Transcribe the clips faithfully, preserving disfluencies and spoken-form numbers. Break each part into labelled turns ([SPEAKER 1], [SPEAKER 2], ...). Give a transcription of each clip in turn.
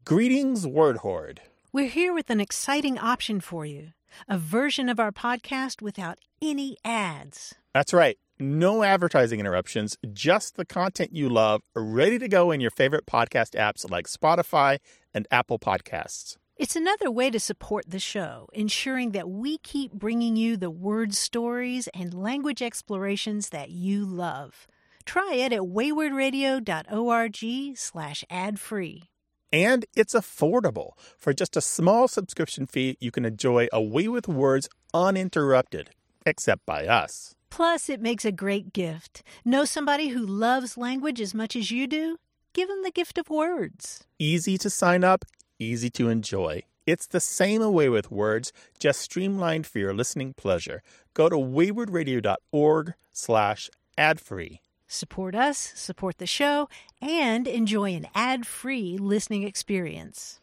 [SPEAKER 1] Greetings, Word Horde.
[SPEAKER 2] We're here with an exciting option for you, a version of our podcast without any ads.
[SPEAKER 1] That's right. No advertising interruptions, just the content you love, ready to go in your favorite podcast apps like Spotify and Apple Podcasts.
[SPEAKER 2] It's another way to support the show, ensuring that we keep bringing you the word stories and language explorations that you love. Try it at waywardradio.org slash ad-free.
[SPEAKER 1] And it's affordable. For just a small subscription fee, you can enjoy A Way with Words uninterrupted, except by us.
[SPEAKER 2] Plus, it makes a great gift. Know somebody who loves language as much as you do? Give them the gift of words.
[SPEAKER 1] Easy to sign up, easy to enjoy. It's the same A Way with Words, just streamlined for your listening pleasure. Go to waywardradio.org slash ad-free.
[SPEAKER 2] Support us, support the show, and enjoy an ad-free listening experience.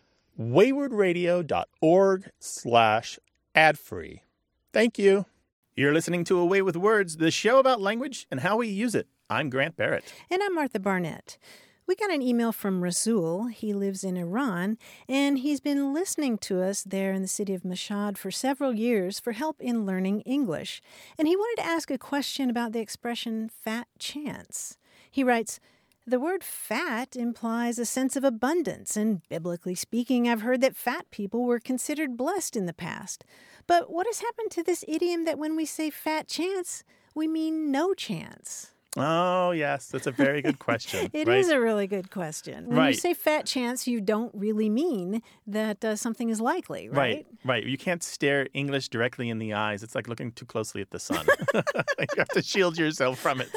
[SPEAKER 1] waywardradio.org slash ad-free. Thank you. You're listening to A Way with Words, the show about language and how we use it. I'm Grant Barrett.
[SPEAKER 2] And I'm Martha Barnett. We got an email from Rasul. He lives in Iran, and he's been listening to us there in the city of Mashhad for several years for help in learning English. And he wanted to ask a question about the expression fat chance. He writes, the word fat implies a sense of abundance, and biblically speaking, I've heard that fat people were considered blessed in the past. But what has happened to this idiom that when we say fat chance, we mean no chance?
[SPEAKER 1] Oh, yes. That's a very good question.
[SPEAKER 2] It
[SPEAKER 1] right?
[SPEAKER 2] is a really good question. When
[SPEAKER 1] right.
[SPEAKER 2] you say fat chance, you don't really mean that uh, something is likely, right?
[SPEAKER 1] Right, right. You can't stare English directly in the eyes. It's like looking too closely at the sun. You have to shield yourself from it.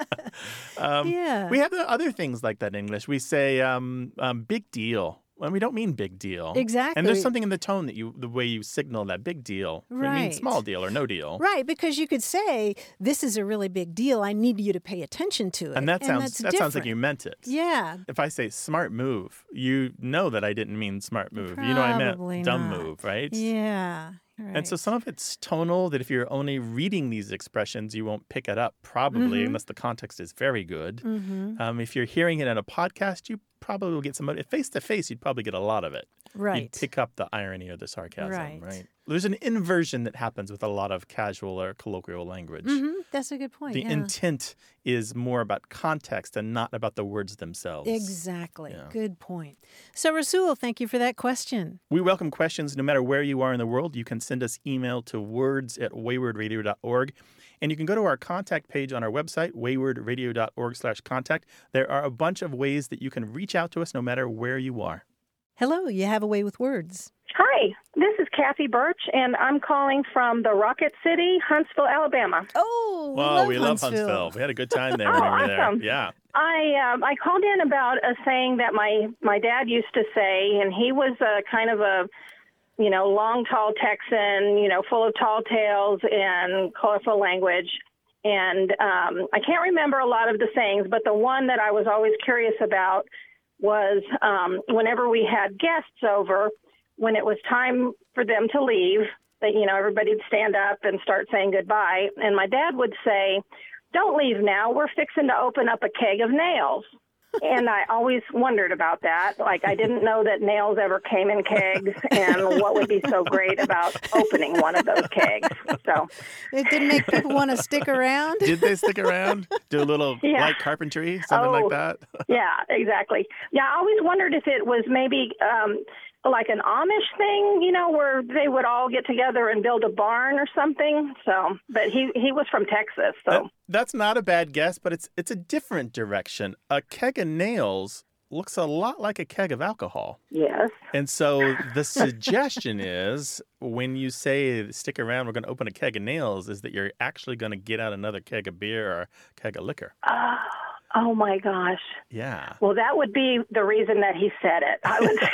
[SPEAKER 1] um,
[SPEAKER 2] yeah.
[SPEAKER 1] We have other things like that in English. We say um, um, big deal. Well, we don't mean big deal.
[SPEAKER 2] Exactly.
[SPEAKER 1] And there's something in the tone that you, the way you signal that big deal.
[SPEAKER 2] Right.
[SPEAKER 1] We mean small deal or no deal.
[SPEAKER 2] Right, because you could say, this is a really big deal. I need you to pay attention to it.
[SPEAKER 1] And that sounds
[SPEAKER 2] and
[SPEAKER 1] that
[SPEAKER 2] different.
[SPEAKER 1] sounds like you meant it.
[SPEAKER 2] Yeah.
[SPEAKER 1] If I say smart move, you know that I didn't mean smart move.
[SPEAKER 2] Probably
[SPEAKER 1] you know I meant dumb
[SPEAKER 2] not.
[SPEAKER 1] move, right?
[SPEAKER 2] Yeah. Right.
[SPEAKER 1] And so some of it's tonal, that if you're only reading these expressions, you won't pick it up, probably,
[SPEAKER 2] mm-hmm.
[SPEAKER 1] unless the context is very good.
[SPEAKER 2] Mm-hmm.
[SPEAKER 1] Um, if you're hearing it in a podcast, you probably will get some of it. Face-to-face, you'd probably get a lot of it.
[SPEAKER 2] Right.
[SPEAKER 1] You'd pick up the irony or the sarcasm,
[SPEAKER 2] right.
[SPEAKER 1] right? There's an inversion that happens with a lot of casual or colloquial language.
[SPEAKER 2] Mm-hmm. That's a good point.
[SPEAKER 1] The
[SPEAKER 2] yeah.
[SPEAKER 1] intent is more about context and not about the words themselves.
[SPEAKER 2] Exactly.
[SPEAKER 1] Yeah.
[SPEAKER 2] Good point. So, Rasul, thank you for that question.
[SPEAKER 1] We welcome questions no matter where you are in the world. You can send us email to words at waywardradio dot org. And you can go to our contact page on our website, waywardradio.org slash contact. There are a bunch of ways that you can reach out to us no matter where you are.
[SPEAKER 2] Hello, you have a way with words.
[SPEAKER 3] Hi, this is Kathy Birch, and I'm calling from the Rocket City, Huntsville, Alabama.
[SPEAKER 2] Oh, we
[SPEAKER 1] Wow,
[SPEAKER 2] love
[SPEAKER 1] we
[SPEAKER 2] Huntsville.
[SPEAKER 1] love Huntsville. We had a good time there when
[SPEAKER 3] Oh,
[SPEAKER 1] we were
[SPEAKER 3] awesome.
[SPEAKER 1] there. Yeah.
[SPEAKER 3] I um, I called in about a saying that my, my dad used to say, and he was a kind of a, you know, long, tall Texan, you know, full of tall tales and colorful language. And um, I can't remember a lot of the sayings, but the one that I was always curious about was um, whenever we had guests over, when it was time for them to leave, that, you know, everybody'd stand up and start saying goodbye. And my dad would say, don't leave now. We're fixing to open up a keg of nails. And I always wondered about that. Like, I didn't know that nails ever came in kegs, and what would be so great about opening one of those kegs. So
[SPEAKER 2] it didn't make people want to stick around.
[SPEAKER 1] Did they stick around? Do a little
[SPEAKER 3] Yeah.
[SPEAKER 1] light carpentry, something
[SPEAKER 3] Oh,
[SPEAKER 1] like that?
[SPEAKER 3] Yeah, exactly. Yeah, I always wondered if it was maybe um, like an Amish thing, you know, where they would all get together and build a barn or something. So, but he, he was from Texas, so.
[SPEAKER 1] That, that's not a bad guess, but it's it's a different direction. A keg of nails looks a lot like a keg of alcohol.
[SPEAKER 3] Yes.
[SPEAKER 1] And so the suggestion is when you say stick around, we're going to open a keg of nails, is that you're actually going to get out another keg of beer or a keg of liquor.
[SPEAKER 3] Oh, oh my gosh.
[SPEAKER 1] Yeah.
[SPEAKER 3] Well, that would be the reason that he said it,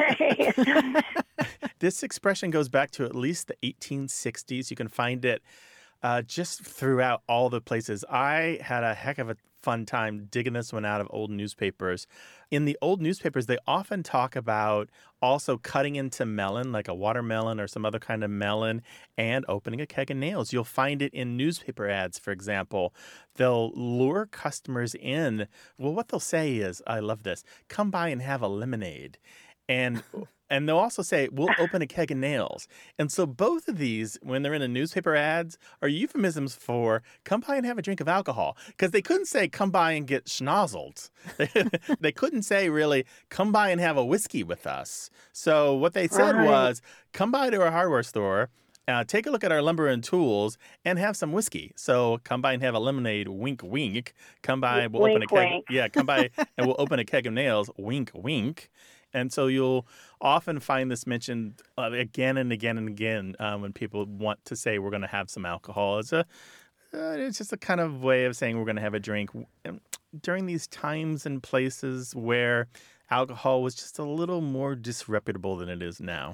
[SPEAKER 3] I would say.
[SPEAKER 1] This expression goes back to at least the eighteen sixties. You can find it uh, just throughout all the places. I had a heck of a fun time digging this one out of old newspapers. In the old newspapers, they often talk about also cutting into melon, like a watermelon or some other kind of melon, and opening a keg of nails. You'll find it in newspaper ads, for example. They'll lure customers in. Well, what they'll say is, I love this, come by and have a lemonade. And and they'll also say, we'll open a keg of nails. And so both of these, when they're in the newspaper ads, are euphemisms for come by and have a drink of alcohol. Because they couldn't say come by and get schnozzled. They couldn't say really come by and have a whiskey with us. So what they said
[SPEAKER 3] Right.
[SPEAKER 1] was come by to our hardware store, uh, take a look at our lumber and tools, and have some whiskey. So come by and have a lemonade, wink, wink. Come by, we'll open a
[SPEAKER 3] Wink,
[SPEAKER 1] keg.
[SPEAKER 3] wink.
[SPEAKER 1] Yeah, come by and we'll open a keg of nails, wink, wink. And so you'll often find this mentioned uh, again and again and again uh, when people want to say we're going to have some alcohol. It's a, uh, it's just a kind of way of saying we're going to have a drink And during these times and places where alcohol was just a little more disreputable than it is now.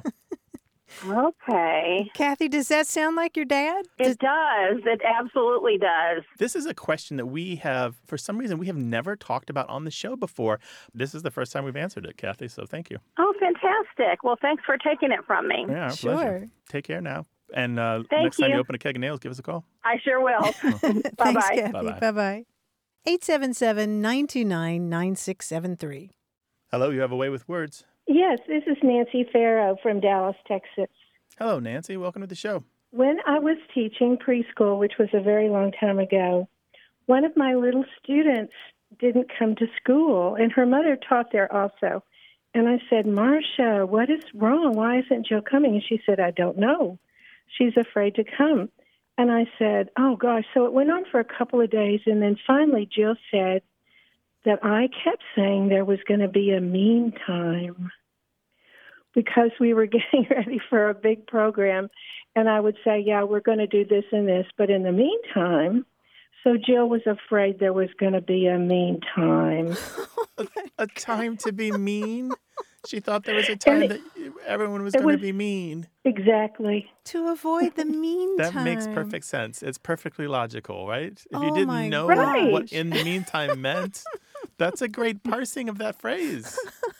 [SPEAKER 3] Okay.
[SPEAKER 2] Kathy, does that sound like your dad?
[SPEAKER 3] It does. It absolutely does.
[SPEAKER 1] This is a question that we have, for some reason, we have never talked about on the show before. This is the first time we've answered it, Kathy, so thank you.
[SPEAKER 3] Oh, fantastic. Well, thanks for taking it from me.
[SPEAKER 1] Yeah, our
[SPEAKER 2] Sure.
[SPEAKER 1] pleasure. Take care now. And uh,
[SPEAKER 3] Thank
[SPEAKER 1] next time you
[SPEAKER 3] you.
[SPEAKER 1] open a keg of nails, give us a call.
[SPEAKER 3] I sure will.
[SPEAKER 2] Thanks,
[SPEAKER 3] Bye-bye.
[SPEAKER 2] Kathy.
[SPEAKER 1] Bye-bye.
[SPEAKER 2] Bye-bye. eight seven seven, nine two nine, nine six seven three.
[SPEAKER 1] Hello, you have a way with words.
[SPEAKER 4] Yes, this is Nancy Farrow from Dallas, Texas.
[SPEAKER 1] Hello, Nancy. Welcome to the show.
[SPEAKER 4] When I was teaching preschool, which was a very long time ago, one of my little students didn't come to school, and her mother taught there also. And I said, Marcia, what is wrong? Why isn't Jill coming? And she said, I don't know. She's afraid to come. And I said, oh, gosh. So it went on for a couple of days, and then finally Jill said that I kept saying there was going to be a mean time, because we were getting ready for a big program, and I would say, yeah, we're going to do this and this, but in the meantime, so Jill was afraid there was going to be a mean time.
[SPEAKER 1] A, a time to be mean? She thought there was a time
[SPEAKER 4] it-
[SPEAKER 1] that everyone was
[SPEAKER 4] it
[SPEAKER 1] going to
[SPEAKER 4] was-
[SPEAKER 1] be mean.
[SPEAKER 4] Exactly.
[SPEAKER 2] To avoid the mean
[SPEAKER 1] That
[SPEAKER 2] time.
[SPEAKER 1] makes perfect sense. It's perfectly logical, right? If
[SPEAKER 2] Oh,
[SPEAKER 1] you
[SPEAKER 2] my
[SPEAKER 1] didn't know
[SPEAKER 4] Right.
[SPEAKER 1] what in the meantime meant, that's a great parsing of that phrase.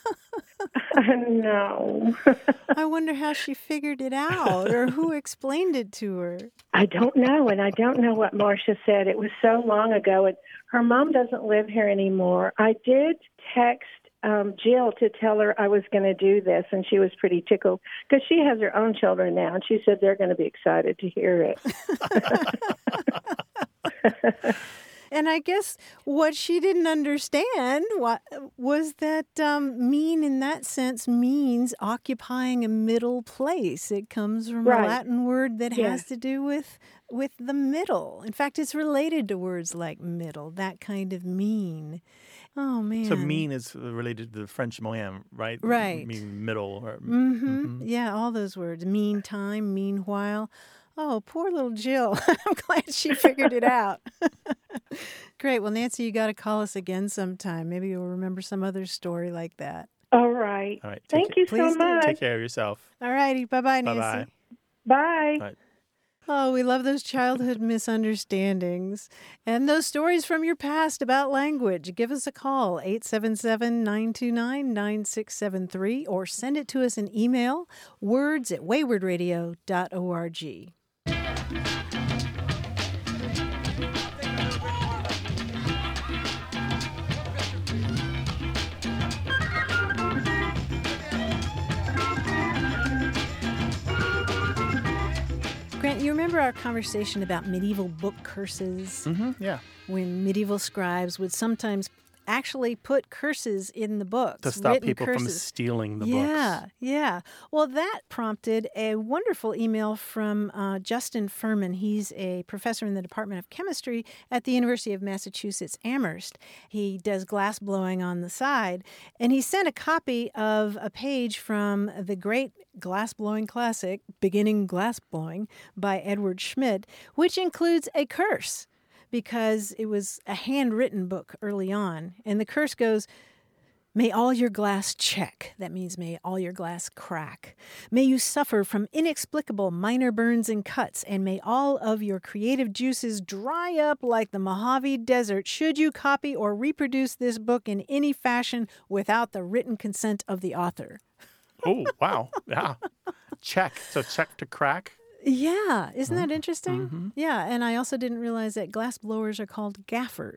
[SPEAKER 4] No.
[SPEAKER 2] I wonder how she figured it out or who explained it to her.
[SPEAKER 4] I don't know, and I don't know what Marcia said. It was so long ago, and her mom doesn't live here anymore. I did text um, Jill to tell her I was going to do this, and she was pretty tickled because she has her own children now, and she said they're going to be excited to hear it.
[SPEAKER 2] And I guess what she didn't understand wa- was that um, mean in that sense means occupying a middle place. It comes from a
[SPEAKER 4] Right.
[SPEAKER 2] Latin word that
[SPEAKER 4] Yeah.
[SPEAKER 2] has to do with with the middle. In fact, it's related to words like middle, that kind of mean. Oh, man.
[SPEAKER 1] So mean is related to the French moyen, right?
[SPEAKER 2] Right.
[SPEAKER 1] Mean middle. Or,
[SPEAKER 2] Mm-hmm.
[SPEAKER 1] Mhm.
[SPEAKER 2] Yeah, all those words. Meantime, meanwhile. Oh, poor little Jill. I'm glad she figured it out. Great. Well, Nancy, you got to call us again sometime. Maybe you'll remember some other story like that.
[SPEAKER 4] All right.
[SPEAKER 1] All right. Take
[SPEAKER 4] Thank
[SPEAKER 1] care.
[SPEAKER 4] you
[SPEAKER 2] Please
[SPEAKER 4] so
[SPEAKER 2] do.
[SPEAKER 4] much.
[SPEAKER 1] Take care of yourself.
[SPEAKER 2] All righty. Bye-bye, Nancy.
[SPEAKER 1] Bye-bye.
[SPEAKER 4] Bye.
[SPEAKER 1] Bye.
[SPEAKER 2] Oh, we love those childhood misunderstandings and those stories from your past about language. Give us a call, eight seven seven, nine two nine, nine six seven three, or send it to us in email, words at wayward radio dot org. Grant, you remember our conversation about medieval book curses?
[SPEAKER 1] Mm-hmm. Yeah.
[SPEAKER 2] When medieval scribes would sometimes actually put curses in the books.
[SPEAKER 1] To stop
[SPEAKER 2] written
[SPEAKER 1] people from
[SPEAKER 2] curses.
[SPEAKER 1] stealing the
[SPEAKER 2] Yeah,
[SPEAKER 1] books.
[SPEAKER 2] yeah. Well, that prompted a wonderful email from uh, Justin Furman. He's a professor in the Department of Chemistry at the University of Massachusetts Amherst. He does glass blowing on the side, and he sent a copy of a page from the great glass blowing classic, Beginning Glass Blowing, by Edward Schmidt, which includes a curse, because it was a handwritten book early on. And the curse goes, may all your glass check. That means may all your glass crack. May you suffer from inexplicable minor burns and cuts, and may all of your creative juices dry up like the Mojave Desert should you copy or reproduce this book in any fashion without the written consent of the author.
[SPEAKER 1] Oh, wow. Yeah. Check. So check to crack.
[SPEAKER 2] Yeah, isn't that interesting?
[SPEAKER 1] Mhm.
[SPEAKER 2] Yeah, and I also didn't realize that glass blowers are called gaffers.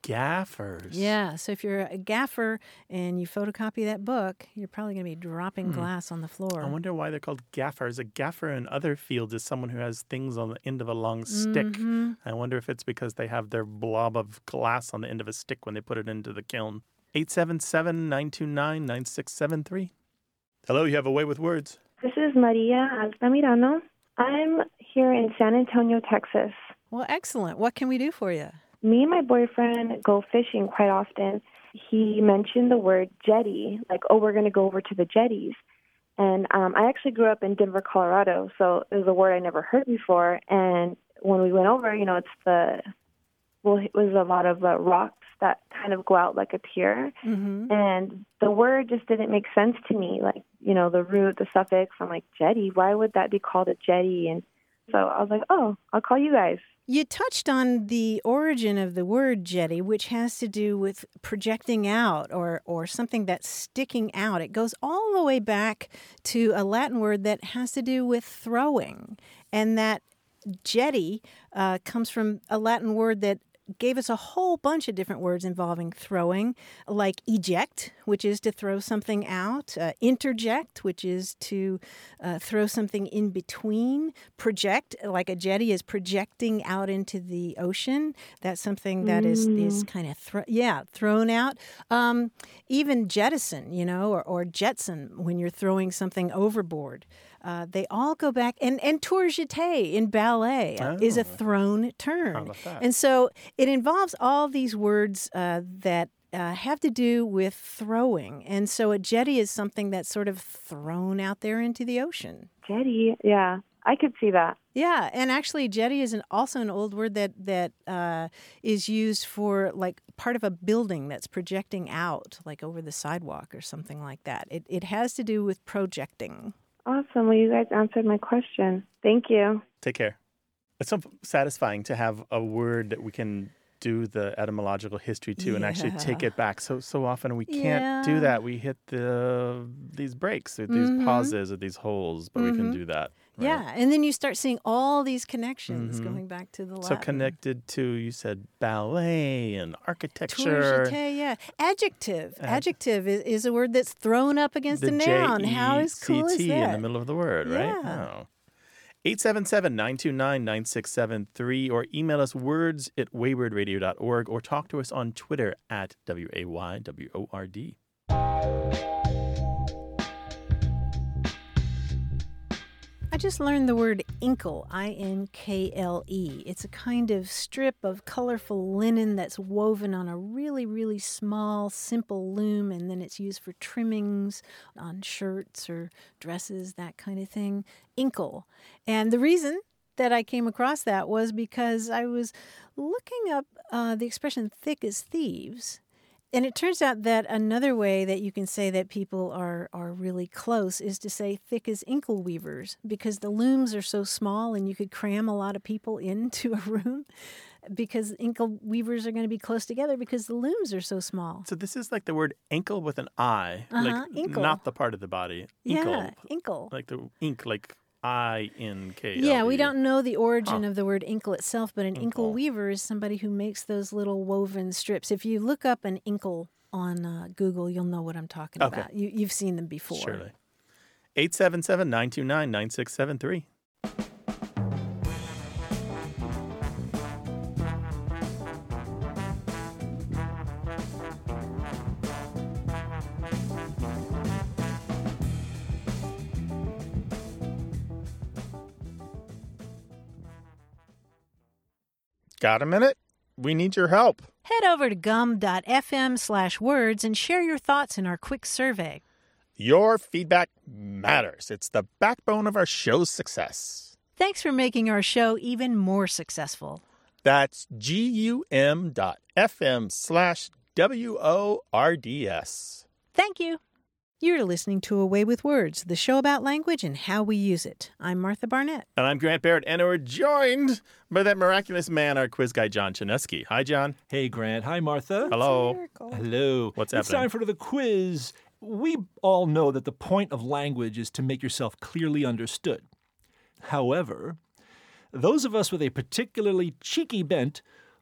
[SPEAKER 1] gaffers.
[SPEAKER 2] Yeah, so if you're a gaffer and you photocopy that book, you're probably going to be dropping
[SPEAKER 1] Hmm.
[SPEAKER 2] glass on the floor.
[SPEAKER 1] I wonder why they're called gaffers. A gaffer in other fields is someone who has things on the end of a long stick.
[SPEAKER 2] Mhm.
[SPEAKER 1] I wonder if it's because they have their blob of glass on the end of a stick when they put it into the kiln. eight seven seven, nine two nine, nine six seven three. Hello, you have a way with words.
[SPEAKER 5] This is Maria Altamirano. I'm here in San Antonio, Texas.
[SPEAKER 2] Well, excellent. What can we do for you?
[SPEAKER 5] Me and my boyfriend go fishing quite often. He mentioned the word jetty, like, oh, we're going to go over to the jetties. And um, I actually grew up in Denver, Colorado, so it was a word I never heard before. And when we went over, you know, it's the, well, it was a lot of uh, rocks that kind of go out like a pier.
[SPEAKER 2] Mm-hmm.
[SPEAKER 5] And the word just didn't make sense to me. Like, you know, the root, the suffix, I'm like, jetty, why would that be called a jetty? And so I was like, oh, I'll call you guys.
[SPEAKER 2] You touched on the origin of the word jetty, which has to do with projecting out or, or something that's sticking out. It goes all the way back to a Latin word that has to do with throwing. And that jetty uh, comes from a Latin word that gave us a whole bunch of different words involving throwing, like eject, which is to throw something out, uh, interject, which is to uh, throw something in between, project, like a jetty is projecting out into the ocean. That's something that is is kind of, thro- yeah, thrown out. Um, even jettison, you know, or, or jetson, when you're throwing something overboard. Uh, they all go back, and, and tour jeté in ballet uh,
[SPEAKER 1] Oh.
[SPEAKER 2] is a thrown turn.
[SPEAKER 1] How about that?
[SPEAKER 2] And so it involves all these words uh, that uh, have to do with throwing. And so a jetty is something that's sort of thrown out there into the ocean.
[SPEAKER 5] Jetty, yeah, I could see that.
[SPEAKER 2] Yeah, and actually jetty is an, also an old word that, that uh, is used for like part of a building that's projecting out, like over the sidewalk or something like that. It, it has to do with projecting.
[SPEAKER 5] Awesome. Well, you guys answered my question. Thank you.
[SPEAKER 1] Take care. It's so satisfying to have a word that we can do the etymological history to and actually take
[SPEAKER 2] Yeah.
[SPEAKER 1] it back. So so often we can't
[SPEAKER 2] Yeah.
[SPEAKER 1] do that. We hit the these breaks or these
[SPEAKER 2] Mhm.
[SPEAKER 1] pauses or these holes, but we can
[SPEAKER 2] Mhm.
[SPEAKER 1] do that. right?
[SPEAKER 2] Yeah, and then you start seeing all these connections
[SPEAKER 1] Mhm.
[SPEAKER 2] going back to the
[SPEAKER 1] So
[SPEAKER 2] Latin.
[SPEAKER 1] connected to, you said, ballet and
[SPEAKER 2] Tour
[SPEAKER 1] architecture.
[SPEAKER 2] jeté, yeah. Adjective.
[SPEAKER 1] Ad-
[SPEAKER 2] Adjective is, is a word that's thrown up against
[SPEAKER 1] The
[SPEAKER 2] a noun. How is cool is
[SPEAKER 1] J E C T in the
[SPEAKER 2] that?
[SPEAKER 1] middle of the word, right?
[SPEAKER 2] Yeah.
[SPEAKER 1] Oh. eight seven seven, nine two nine, nine six seven three or email us words at wayward radio dot org or talk to us on Twitter at W A Y W O R D.
[SPEAKER 2] I just learned the word inkle, I N K L E. It's a kind of strip of colorful linen that's woven on a really, really small, simple loom, and then it's used for trimmings on shirts or dresses, that kind of thing. Inkle. And the reason that I came across that was because I was looking up uh, the expression thick as thieves. And it turns out that another way that you can say that people are, are really close is to say thick as inkle weavers, because the looms are so small and you could cram a lot of people into a room because inkle weavers are going to be close together because the looms are so small.
[SPEAKER 1] So this is like the word ankle with an I,
[SPEAKER 2] Uh-huh,
[SPEAKER 1] like
[SPEAKER 2] inkle.
[SPEAKER 1] not the part of the body. Inkle.
[SPEAKER 2] Yeah, inkle.
[SPEAKER 1] Like the ink, like I N K.
[SPEAKER 2] Yeah, we don't know the origin
[SPEAKER 1] Huh.
[SPEAKER 2] of the word inkle itself, but an inkle
[SPEAKER 1] Inkle.
[SPEAKER 2] weaver is somebody who makes those little woven strips. If you look up an inkle on uh, Google, you'll know what I'm talking
[SPEAKER 1] Okay.
[SPEAKER 2] about. You, you've seen them before.
[SPEAKER 1] Surely. eight seven seven, nine two nine, nine six seven three. Got a minute? We need your help.
[SPEAKER 2] Head over to gum.fm slash words and share your thoughts in our quick survey.
[SPEAKER 1] Your feedback matters. It's the backbone of our show's success.
[SPEAKER 2] Thanks for making our show even more successful.
[SPEAKER 1] That's G-U-M dot F-M slash W-O-R-D-S.
[SPEAKER 2] Thank you. You're listening to A Way with Words, the show about language and how we use it. I'm Martha Barnett.
[SPEAKER 1] And I'm Grant Barrett, and we're joined by that miraculous man, our quiz guy, John Chinesky. Hi, John.
[SPEAKER 6] Hey, Grant. Hi, Martha.
[SPEAKER 1] Hello.
[SPEAKER 6] Hello.
[SPEAKER 1] What's
[SPEAKER 6] It's
[SPEAKER 1] happening?
[SPEAKER 6] time for the quiz. We all know that the point of language is to make yourself clearly understood. However, those of us with a particularly cheeky bent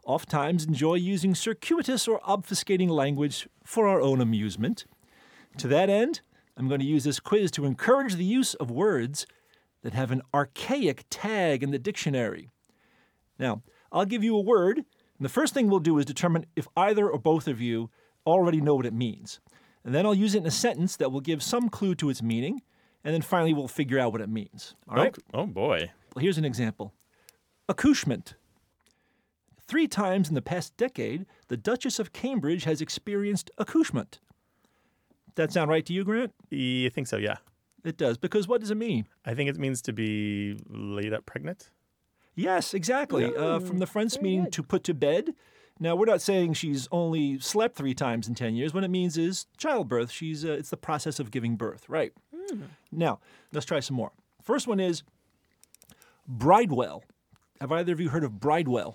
[SPEAKER 6] oftentimes enjoy using circuitous or obfuscating language for our own amusement. To that end, I'm going to use this quiz to encourage the use of words that have an archaic tag in the dictionary. Now, I'll give you a word, and the first thing we'll do is determine if either or both of you already know what it means. And then I'll use it in a sentence that will give some clue to its meaning, and then finally we'll figure out what it means. All right?
[SPEAKER 1] Oh, oh boy.
[SPEAKER 6] Well, here's an example. Accouchement. Three times in the past decade, the Duchess of Cambridge has experienced accouchement. That sound right to you, Grant?
[SPEAKER 1] You think so, yeah.
[SPEAKER 6] It does, because what does it mean?
[SPEAKER 1] I think it means to be laid up pregnant.
[SPEAKER 6] Yes, exactly. Uh, from the French meaning to put to bed. Now, we're not saying she's only slept three times in ten years. What it means is childbirth. She's uh, it's the process of giving birth, right? Mm. Now, let's try some more. First one is bridewell. Have either of you heard of bridewell?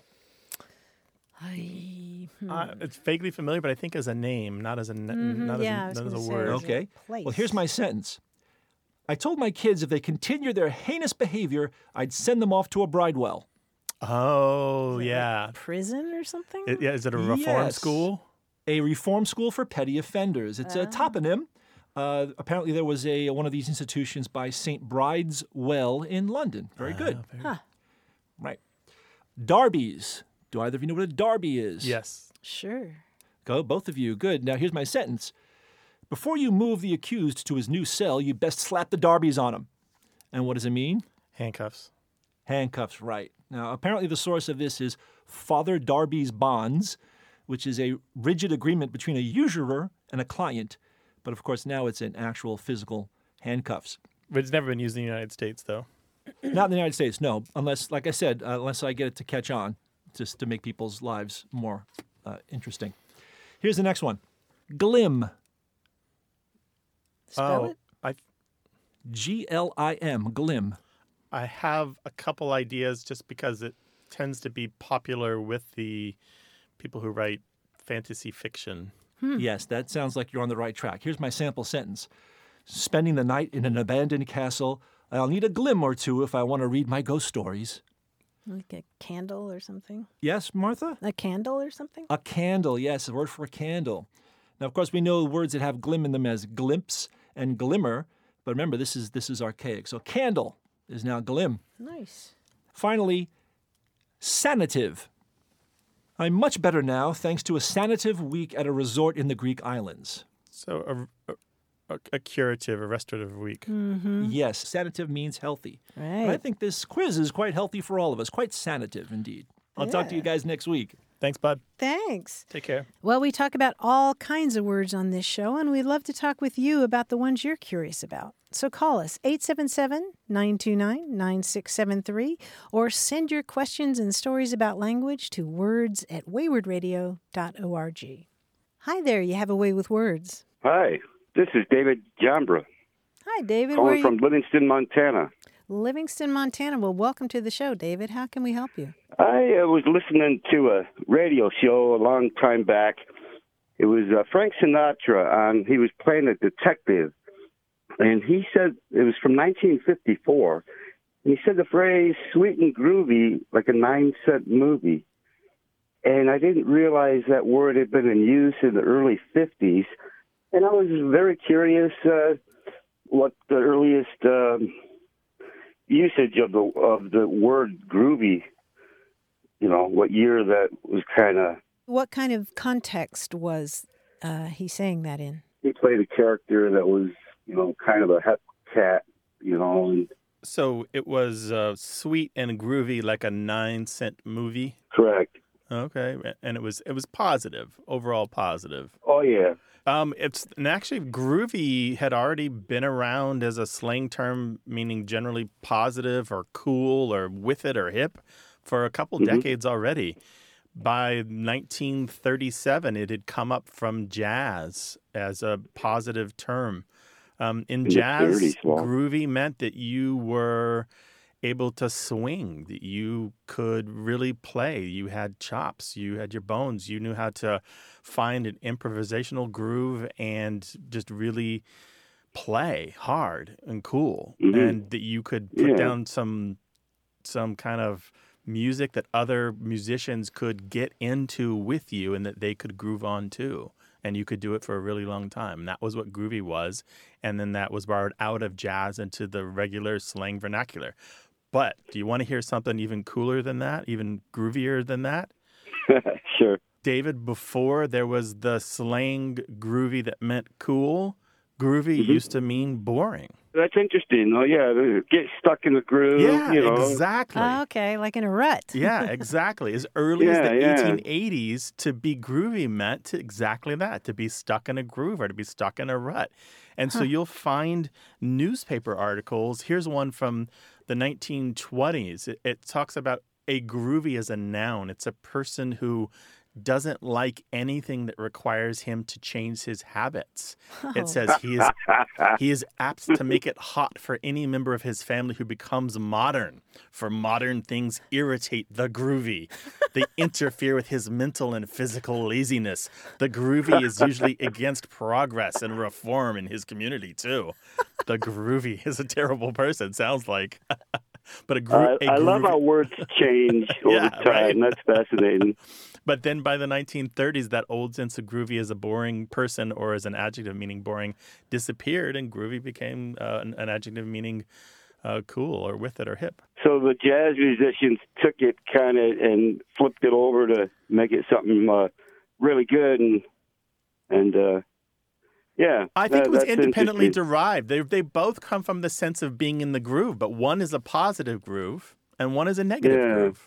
[SPEAKER 2] I, hmm.
[SPEAKER 1] Uh, it's vaguely familiar, but I think as a name, not as a n-
[SPEAKER 2] Mhm,
[SPEAKER 1] not
[SPEAKER 2] yeah, I
[SPEAKER 1] as,
[SPEAKER 2] was
[SPEAKER 1] a, not as a
[SPEAKER 2] gonna say
[SPEAKER 1] word.
[SPEAKER 2] as a
[SPEAKER 6] Okay.
[SPEAKER 2] place.
[SPEAKER 6] Well, here's my sentence. I told my kids if they continued their heinous behavior, I'd send them off to a bridewell.
[SPEAKER 1] Oh, yeah.
[SPEAKER 2] Prison or something?
[SPEAKER 1] It- yeah. Is it a reform
[SPEAKER 6] Yes.
[SPEAKER 1] school?
[SPEAKER 6] A reform school for petty offenders. It's a toponym. Uh, apparently, there was a one of these institutions by Saint Bride's Well in London. Very good.
[SPEAKER 1] very-
[SPEAKER 2] Huh.
[SPEAKER 6] Right. Darbies. Do either of you know what a darby is?
[SPEAKER 1] Yes.
[SPEAKER 2] Sure.
[SPEAKER 6] Go, both of you. Good. Now, here's my sentence. Before you move the accused to his new cell, you best slap the darbies on him. And what does it mean?
[SPEAKER 1] Handcuffs.
[SPEAKER 6] Handcuffs, right. Now, apparently the source of this is Father Darby's Bonds, which is a rigid agreement between a usurer and a client. But, of course, now it's in actual physical handcuffs.
[SPEAKER 1] But it's never been used in the United States, though.
[SPEAKER 6] Not in the United States, no. Unless, like I said, uh, unless I get it to catch on, just to make people's lives more uh, interesting. Here's the next one. Glim.
[SPEAKER 2] Spell
[SPEAKER 1] oh,
[SPEAKER 2] it?
[SPEAKER 1] I
[SPEAKER 6] G L I M. Glim.
[SPEAKER 1] I have a couple ideas just because it tends to be popular with the people who write fantasy fiction.
[SPEAKER 6] Yes, that sounds like you're on the right track. Here's my sample sentence. Spending the night in an abandoned castle, I'll need a glim or two if I want to read my ghost stories.
[SPEAKER 2] Like a candle or something?
[SPEAKER 6] Yes, Martha?
[SPEAKER 2] A candle or something?
[SPEAKER 6] A candle, yes, a word for a candle. Now, of course, we know words that have glim in them as glimpse and glimmer, but remember, this is this is archaic. So candle is now glim.
[SPEAKER 2] Nice.
[SPEAKER 6] Finally, sanative. I'm much better now thanks to a sanative week at a resort in the Greek islands.
[SPEAKER 1] So a, a, a curative, a restorative week.
[SPEAKER 6] Yes, sanative means healthy. And I
[SPEAKER 2] Right.
[SPEAKER 6] think this quiz is quite healthy for all of us, quite sanative indeed. I'll talk to you guys next week.
[SPEAKER 1] Thanks, bud.
[SPEAKER 2] Thanks.
[SPEAKER 1] Take care.
[SPEAKER 2] Well, we talk about all kinds of words on this show, and we'd love to talk with you about the ones you're curious about. So call us, eight seven seven, nine two nine, nine six seven three, or send your questions and stories about language to words at wayward radio dot org. Hi there, you have a way with words.
[SPEAKER 7] Hi, this is David Jambra,
[SPEAKER 2] Hi, David. Where are
[SPEAKER 7] calling
[SPEAKER 2] you?
[SPEAKER 7] from Livingston, Montana.
[SPEAKER 2] Livingston, Montana. Well, welcome to the show, David. How can we help you?
[SPEAKER 7] I uh, was listening to a radio show a long time back. It was uh, Frank Sinatra, and he was playing a detective. And he said, it was from nineteen fifty-four, and he said the phrase, sweet and groovy, like a nine-cent movie. And I didn't realize that word had been in use in the early fifties. And I was very curious uh, what the earliest um, usage of the of the word groovy, you know, what year that was kind of...
[SPEAKER 2] What kind of context was uh, he saying that in?
[SPEAKER 7] He played a character that was, you know, kind of a hep cat, you know. And
[SPEAKER 1] So it was uh, sweet and groovy, like a nine-cent movie.
[SPEAKER 7] correct.
[SPEAKER 1] Okay, and it was it was positive, overall positive.
[SPEAKER 7] Oh, yeah.
[SPEAKER 1] Um, it's and actually groovy had already been around as a slang term, meaning generally positive or cool or with it or hip, for a couple
[SPEAKER 7] Mhm.
[SPEAKER 1] decades already. By nineteen thirty-seven, it had come up from jazz as a positive term. Um, in
[SPEAKER 7] In the
[SPEAKER 1] jazz,
[SPEAKER 7] thirties, wow.
[SPEAKER 1] groovy meant that you were able to swing, that you could really play. You had chops, you had your bones, you knew how to find an improvisational groove and just really play hard and cool,
[SPEAKER 7] Mhm.
[SPEAKER 1] and that you could put
[SPEAKER 7] Yeah.
[SPEAKER 1] down some some kind of music that other musicians could get into with you and that they could groove on to. And you could do it for a really long time. And that was what groovy was. And then that was borrowed out of jazz into the regular slang vernacular. But do you want to hear something even cooler than that, even groovier than that?
[SPEAKER 7] Sure.
[SPEAKER 1] David, before there was the slang groovy that meant cool, groovy
[SPEAKER 7] Mm-hmm.
[SPEAKER 1] used to mean boring.
[SPEAKER 7] That's interesting. Oh, yeah, get stuck in the groove.
[SPEAKER 1] Yeah,
[SPEAKER 7] you know.
[SPEAKER 1] exactly.
[SPEAKER 2] Oh, okay, like in a rut.
[SPEAKER 1] Yeah, exactly. As early
[SPEAKER 7] Yeah,
[SPEAKER 1] as the
[SPEAKER 7] yeah.
[SPEAKER 1] eighteen eighties, to be groovy meant to exactly that, to be stuck in a groove or to be stuck in a rut. And so you'll find newspaper articles. Here's one from the nineteen twenties. It, it talks about a groovy as a noun. It's a person who doesn't like anything that requires him to change his habits.
[SPEAKER 2] Oh.
[SPEAKER 1] It says he is he is apt to make it hot for any member of his family who becomes modern. For modern things irritate the groovy. They interfere with his mental and physical laziness. The groovy is usually against progress and reform in his community too. The groovy is a terrible person, sounds like. But a, gro-
[SPEAKER 7] Uh,
[SPEAKER 1] a
[SPEAKER 7] I love
[SPEAKER 1] groovy-
[SPEAKER 7] how words change over
[SPEAKER 1] Yeah,
[SPEAKER 7] time.
[SPEAKER 1] right.
[SPEAKER 7] That's fascinating.
[SPEAKER 1] But then by the nineteen thirties, that old sense of groovy as a boring person or as an adjective meaning boring disappeared, and groovy became uh, an, an adjective meaning uh, cool or with it or hip.
[SPEAKER 7] So the jazz musicians took it kind of and flipped it over to make it something uh, really good, and and uh, yeah,
[SPEAKER 1] I think
[SPEAKER 7] that-
[SPEAKER 1] it was
[SPEAKER 7] that's
[SPEAKER 1] independently
[SPEAKER 7] interesting.
[SPEAKER 1] derived. They they both come from the sense of being in the groove, but one is a positive groove and one is a negative
[SPEAKER 7] Yeah.
[SPEAKER 1] groove.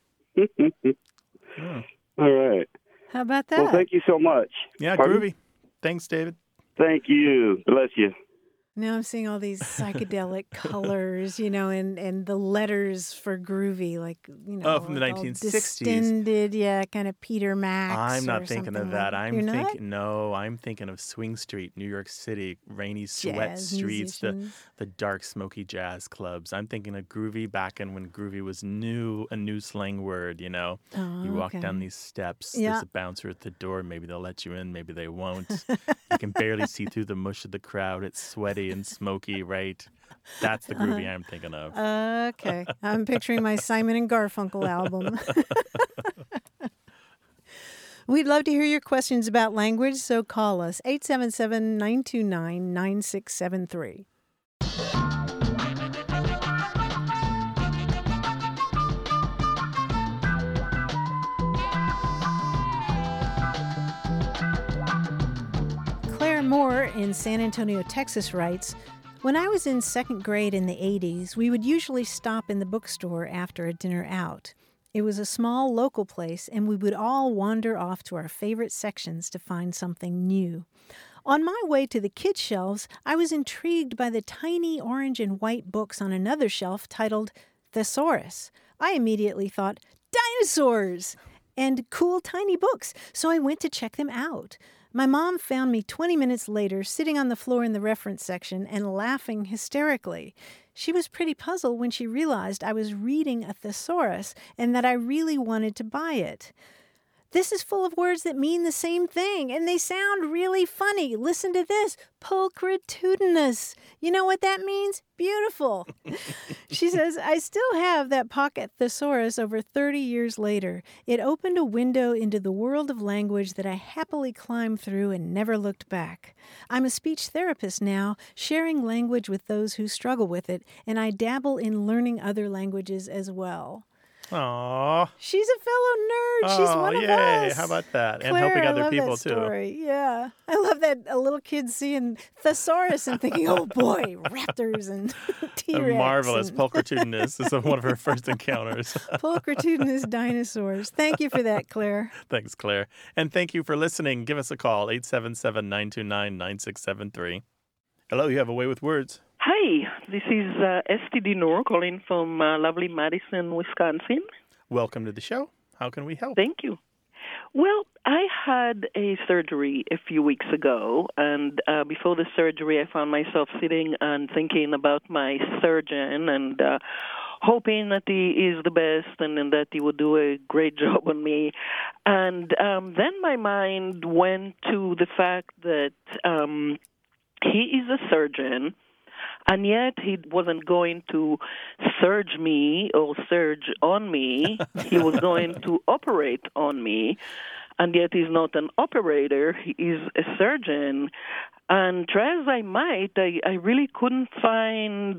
[SPEAKER 1] Yeah,
[SPEAKER 7] All right.
[SPEAKER 2] How about that?
[SPEAKER 7] Well, thank you so much.
[SPEAKER 1] yeah
[SPEAKER 7] Pardon?
[SPEAKER 1] groovy. Thanks, David.
[SPEAKER 7] Thank you. Bless you.
[SPEAKER 2] Now I'm seeing all these psychedelic colors, you know, and, and the letters for groovy, like, you know.
[SPEAKER 1] Oh, from the
[SPEAKER 2] like all
[SPEAKER 1] nineteen sixties.
[SPEAKER 2] Distended, yeah, kind of Peter Max.
[SPEAKER 1] I'm not
[SPEAKER 2] or
[SPEAKER 1] thinking
[SPEAKER 2] something
[SPEAKER 1] of that.
[SPEAKER 2] like-
[SPEAKER 1] I'm
[SPEAKER 2] You're not?
[SPEAKER 1] thinking no. I'm thinking of Swing Street, New York City, rainy sweat
[SPEAKER 2] Jazz
[SPEAKER 1] streets, the
[SPEAKER 2] musicians.
[SPEAKER 1] the dark smoky jazz clubs. I'm thinking of groovy back in when groovy was new, a new slang word. You know,
[SPEAKER 2] Oh,
[SPEAKER 1] you walk
[SPEAKER 2] okay.
[SPEAKER 1] down these steps.
[SPEAKER 2] Yeah.
[SPEAKER 1] There's a bouncer at the door. Maybe they'll let you in. Maybe they won't. You can barely see through the mush of the crowd. It's sweaty and smoky, right? That's the groovy I'm thinking of.
[SPEAKER 2] Okay. I'm picturing my Simon and Garfunkel album. We'd love to hear your questions about language, so call us eight seven seven, nine two nine, nine six seven three. Claire Moore in San Antonio, Texas writes, "When I was in second grade in the eighties, we would usually stop in the bookstore after a dinner out. It was a small local place, and we would all wander off to our favorite sections to find something new. On my way to the kids' shelves, I was intrigued by the tiny orange and white books on another shelf titled Thesaurus. I immediately thought, dinosaurs! And cool tiny books, so I went to check them out. My mom found me twenty minutes later sitting on the floor in the reference section and laughing hysterically. She was pretty puzzled when she realized I was reading a thesaurus and that I really wanted to buy it. This is full of words that mean the same thing, and they sound really funny. Listen to this, pulchritudinous. You know what that means? Beautiful. She says, I still have that pocket thesaurus over thirty years later. It opened a window into the world of language that I happily climbed through and never looked back. I'm a speech therapist now, sharing language with those who struggle with it, and I dabble in learning other languages as well."
[SPEAKER 1] Aww.
[SPEAKER 2] She's a fellow nerd. She's
[SPEAKER 1] Oh,
[SPEAKER 2] one of
[SPEAKER 1] yay.
[SPEAKER 2] us.
[SPEAKER 1] How about that? And
[SPEAKER 2] Claire,
[SPEAKER 1] helping
[SPEAKER 2] I
[SPEAKER 1] other
[SPEAKER 2] love
[SPEAKER 1] people
[SPEAKER 2] that
[SPEAKER 1] too.
[SPEAKER 2] story. Yeah. I love that a little kid seeing thesaurus and thinking, oh boy, raptors and T-Rex.
[SPEAKER 1] Marvelous.
[SPEAKER 2] and
[SPEAKER 1] Pulchritudinous is one of her first encounters.
[SPEAKER 2] pulchritudinous dinosaurs. Thank you for that, Claire.
[SPEAKER 1] Thanks, Claire. And thank you for listening. Give us a call, eight seven seven, nine two nine, nine six seven three. Hello, you have a way with words.
[SPEAKER 8] Hi, this is uh, S T D Noor calling from uh, lovely Madison, Wisconsin.
[SPEAKER 1] Welcome to the show. How can we help?
[SPEAKER 8] Thank you. Well, I had a surgery a few weeks ago, and uh, before the surgery, I found myself sitting and thinking about my surgeon and uh, hoping that he is the best and, and that he would do a great job on me. And um, then my mind went to the fact that um, he is a surgeon, And yet he wasn't going to surge me or surge on me. He was going to operate on me. And yet he's not an operator. He is a surgeon. And try as I might, I, I really couldn't find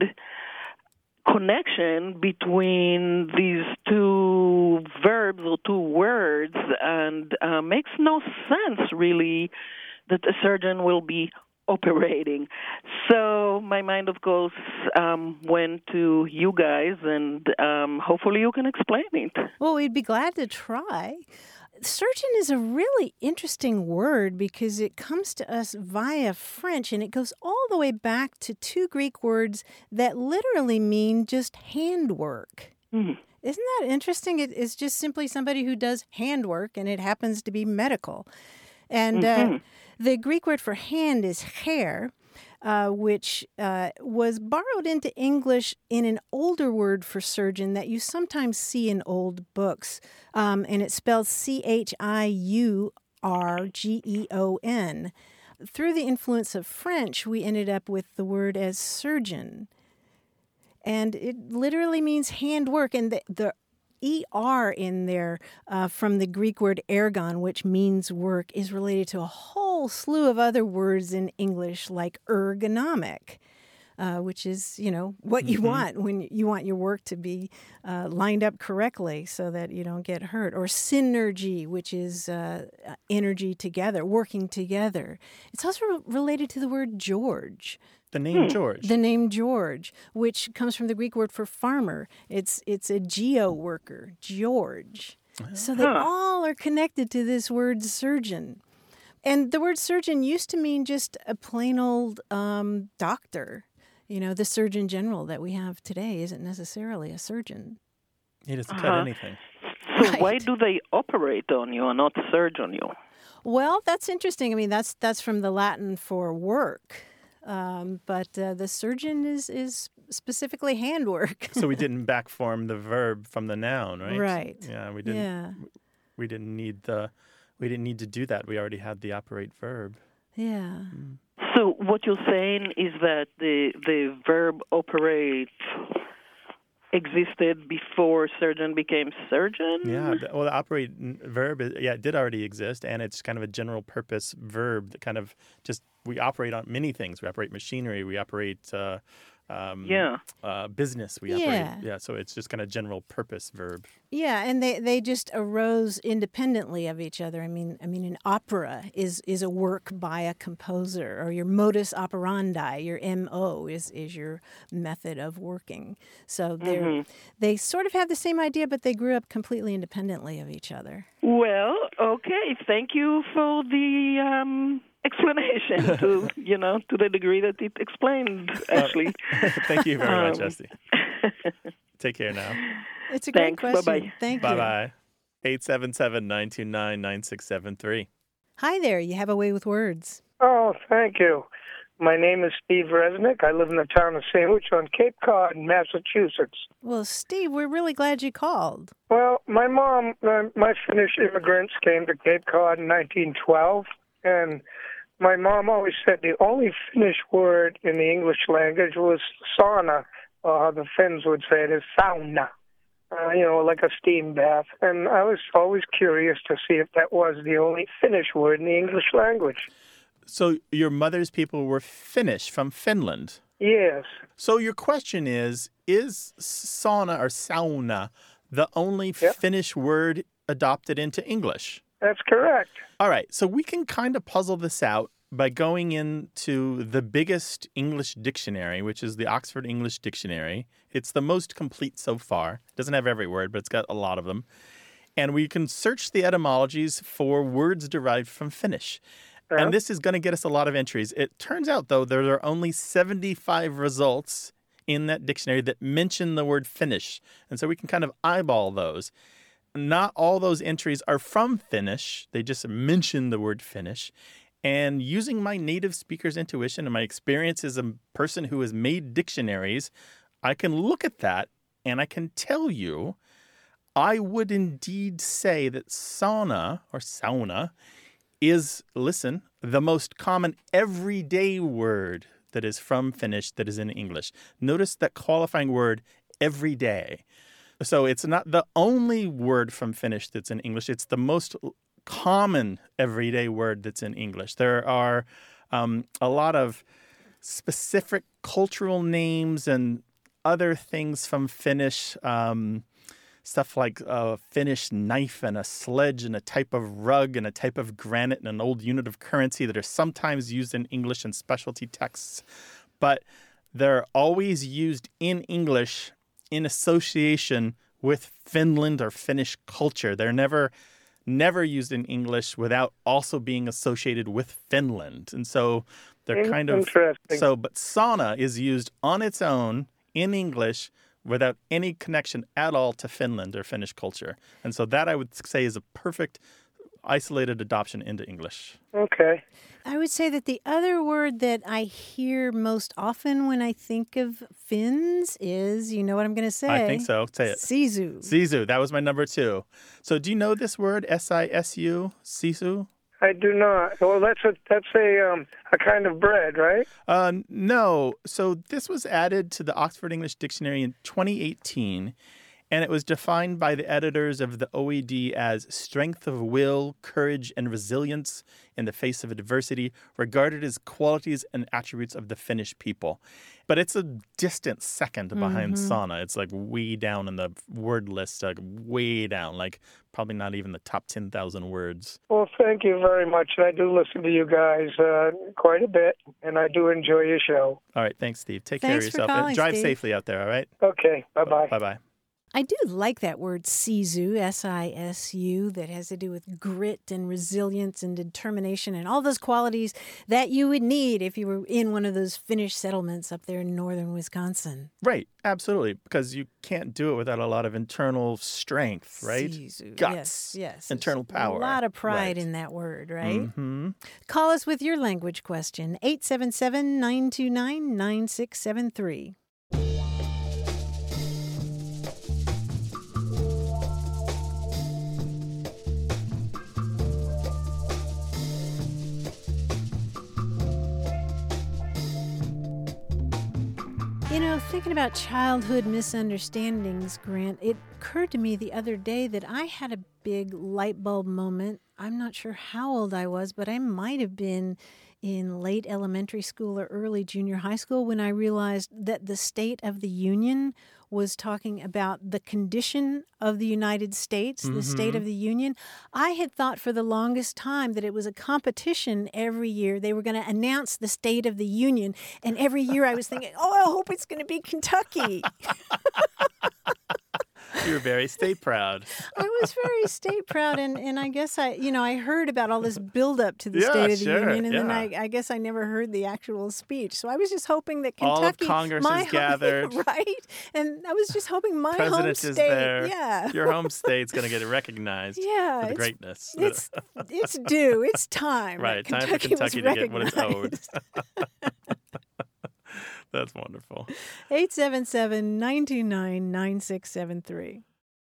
[SPEAKER 8] connection between these two verbs or two words, and uh, makes no sense, really, that a surgeon will be operating. So my mind, of course, um, went to you guys, and um, hopefully you can explain it.
[SPEAKER 2] Well, we'd be glad to try. Surgeon is a really interesting word because it comes to us via French, and it goes all the way back to two Greek words that literally mean just handwork. Mm. Isn't that interesting? It, it's just simply somebody who does handwork, and it happens to be medical. And mm-hmm. uh, the Greek word for hand is her, uh, which uh, was borrowed into English in an older word for surgeon that you sometimes see in old books. Um, and it's spelled C H I U R G E O N. Through the influence of French, we ended up with the word as surgeon. And it literally means handwork. And the, the E R in there uh, from the Greek word ergon, which means work, is related to a whole slew of other words in English like ergonomic, uh, which is, you know, what you mm-hmm. want when you want your work to be uh, lined up correctly so that you don't get hurt. Or synergy, which is uh, energy together, working together. It's also re- related to the word George.
[SPEAKER 1] The name
[SPEAKER 2] hmm.
[SPEAKER 1] George.
[SPEAKER 2] The name George, which comes from the Greek word for farmer. It's it's a geo worker, George. So they huh. all are connected to this word surgeon. And the word surgeon used to mean just a plain old um, doctor. You know, the Surgeon General that we have today isn't necessarily a surgeon.
[SPEAKER 1] He doesn't
[SPEAKER 8] uh-huh.
[SPEAKER 1] cut anything.
[SPEAKER 8] So
[SPEAKER 2] right.
[SPEAKER 8] why do they operate on you and not surge on you?
[SPEAKER 2] Well, that's interesting. I mean, that's that's from the Latin for work. Um, but uh, the surgeon is, is specifically handwork.
[SPEAKER 1] So we didn't backform the verb from the noun, right?
[SPEAKER 2] Right.
[SPEAKER 1] Yeah, we didn't.
[SPEAKER 2] Yeah.
[SPEAKER 1] We didn't need the. We didn't need to do that. We already had the operate verb.
[SPEAKER 2] Yeah.
[SPEAKER 1] Mm.
[SPEAKER 8] So what you're saying is that the the verb operate existed before surgeon became surgeon?
[SPEAKER 1] Yeah, the, well, the operate verb, is, yeah, it did already exist, and it's kind of a general purpose verb that kind of just, we operate on many things. We operate machinery, we operate uh, um,
[SPEAKER 8] yeah.
[SPEAKER 1] uh, business, we
[SPEAKER 2] yeah.
[SPEAKER 1] operate, yeah, so it's just kind of general purpose verb.
[SPEAKER 2] Yeah, and they, they just arose independently of each other. I mean, I mean, an opera is is a work by a composer, or your modus operandi, your M O is is your method of working. So they mm-hmm. they sort of have the same idea, but they grew up completely independently of each other.
[SPEAKER 8] Well, okay, thank you for the um, explanation to you know to the degree that it explained. Actually,
[SPEAKER 1] uh, thank you very
[SPEAKER 8] um,
[SPEAKER 1] much, Esty. Take care now.
[SPEAKER 2] It's a great
[SPEAKER 8] Thanks.
[SPEAKER 2] question.
[SPEAKER 8] Bye-bye.
[SPEAKER 2] Thank
[SPEAKER 1] Bye
[SPEAKER 2] you.
[SPEAKER 1] bye. eight seven seven, nine two nine, nine six seven three.
[SPEAKER 2] Hi there. You have a way with words.
[SPEAKER 9] Oh, thank you. My name is Steve Resnick. I live in the town of Sandwich on Cape Cod, Massachusetts.
[SPEAKER 2] Well, Steve, we're really glad you called.
[SPEAKER 9] Well, my mom, uh, my Finnish immigrants came to Cape Cod in nineteen twelve, and my mom always said the only Finnish word in the English language was sauna, or how the Finns would say it is sauna. Uh, you know, like a steam bath. And I was always curious to see if that was the only Finnish word in the English language.
[SPEAKER 1] So your mother's people were Finnish from Finland?
[SPEAKER 9] Yes.
[SPEAKER 1] So your question is, is sauna or sauna the only
[SPEAKER 9] yep.
[SPEAKER 1] Finnish word adopted into English?
[SPEAKER 9] That's correct.
[SPEAKER 1] All right. So we can kind of puzzle this out by going into the biggest English dictionary, which is the Oxford English Dictionary. It's the most complete so far. It doesn't have every word, but it's got a lot of them. And we can search the etymologies for words derived from Finnish. Uh-huh. And this is going to get us a lot of entries. It turns out, though, there are only seventy-five results in that dictionary that mention the word Finnish. And so we can kind of eyeball those. Not all those entries are from Finnish. They just mention the word Finnish. And using my native speaker's intuition and my experience as a person who has made dictionaries, I can look at that and I can tell you, I would indeed say that sauna or sauna is, listen, the most common everyday word that is from Finnish that is in English. Notice that qualifying word, every day. So it's not the only word from Finnish that's in English. It's the most common everyday word that's in English. There are um, a lot of specific cultural names and other things from Finnish, um, stuff like a Finnish knife and a sledge and a type of rug and a type of granite and an old unit of currency that are sometimes used in English in specialty texts. But they're always used in English in association with Finland or Finnish culture. They're never never used in English without also being associated with Finland. And so they're kind of
[SPEAKER 9] interesting.
[SPEAKER 1] So but sauna is used on its own in English without any connection at all to Finland or Finnish culture. And so that I would say is a perfect isolated adoption into English.
[SPEAKER 9] Okay.
[SPEAKER 2] I would say that the other word that I hear most often when I think of Finns is, you know what I'm going to say?
[SPEAKER 1] I think so. Say it.
[SPEAKER 2] Sisu.
[SPEAKER 1] Sisu. That was my number two. So do you know this word, S I S U, sisu?
[SPEAKER 9] I do not. Well, that's a that's a um a kind of bread, right?
[SPEAKER 1] Uh, no. So this was added to the Oxford English Dictionary in twenty eighteen, and it was defined by the editors of the O E D as strength of will, courage, and resilience in the face of adversity, regarded as qualities and attributes of the Finnish people. But it's a distant second behind
[SPEAKER 2] Mm-hmm.
[SPEAKER 1] sauna. It's like way down in the word list, like way down, like probably not even the top ten thousand words.
[SPEAKER 9] Well, thank you very much. I do listen to you guys uh, quite a bit, and I do enjoy your show.
[SPEAKER 1] All right. Thanks, Steve. Take
[SPEAKER 2] Thanks
[SPEAKER 1] care of
[SPEAKER 2] for
[SPEAKER 1] yourself.
[SPEAKER 2] calling,
[SPEAKER 1] and drive
[SPEAKER 2] Steve.
[SPEAKER 1] safely out there, all right?
[SPEAKER 9] Okay. Bye-bye.
[SPEAKER 1] Bye-bye.
[SPEAKER 2] I do like that word sisu, S I S U, that has to do with grit and resilience and determination and all those qualities that you would need if you were in one of those Finnish settlements up there in northern Wisconsin.
[SPEAKER 1] Right, absolutely, because you can't do it without a lot of internal strength, right?
[SPEAKER 2] Sisu.
[SPEAKER 1] Guts,
[SPEAKER 2] Yes, yes.
[SPEAKER 1] internal
[SPEAKER 2] There's
[SPEAKER 1] power.
[SPEAKER 2] A lot of pride
[SPEAKER 1] Right.
[SPEAKER 2] in that word, right?
[SPEAKER 1] Mm-hmm.
[SPEAKER 2] Call us with your language question, eight seven seven, nine two nine, nine six seven three. You know, thinking about childhood misunderstandings, Grant, it occurred to me the other day that I had a big light bulb moment. I'm not sure how old I was, but I might have been in late elementary school or early junior high school when I realized that the State of the Union was talking about the condition of the United States, the State of the Union. I had thought for the longest time that it was a competition every year. They were going to announce the State of the Union. And every year I was thinking, oh, I hope it's going to be Kentucky.
[SPEAKER 1] You were very state proud.
[SPEAKER 2] I was very state proud, and, and I guess I, you know, I heard about all this buildup to the
[SPEAKER 1] Yeah,
[SPEAKER 2] State of the
[SPEAKER 1] sure,
[SPEAKER 2] Union, and then
[SPEAKER 1] yeah.
[SPEAKER 2] I, I guess I never heard the actual speech. So I was just hoping that
[SPEAKER 1] All of
[SPEAKER 2] Kentucky,
[SPEAKER 1] Congress
[SPEAKER 2] my
[SPEAKER 1] is
[SPEAKER 2] home-
[SPEAKER 1] gathered.
[SPEAKER 2] right? And I was just hoping my home
[SPEAKER 1] President
[SPEAKER 2] state,
[SPEAKER 1] is there.
[SPEAKER 2] yeah,
[SPEAKER 1] Your home state's going to get recognized
[SPEAKER 2] yeah,
[SPEAKER 1] for the
[SPEAKER 2] it's,
[SPEAKER 1] greatness.
[SPEAKER 2] it's it's due, it's time.
[SPEAKER 1] right,
[SPEAKER 2] that
[SPEAKER 1] time for
[SPEAKER 2] Kentucky was
[SPEAKER 1] Kentucky to get what it's owed.
[SPEAKER 2] recognized.
[SPEAKER 1] That's wonderful.
[SPEAKER 2] eight seven seven, nine two nine, nine six seven three.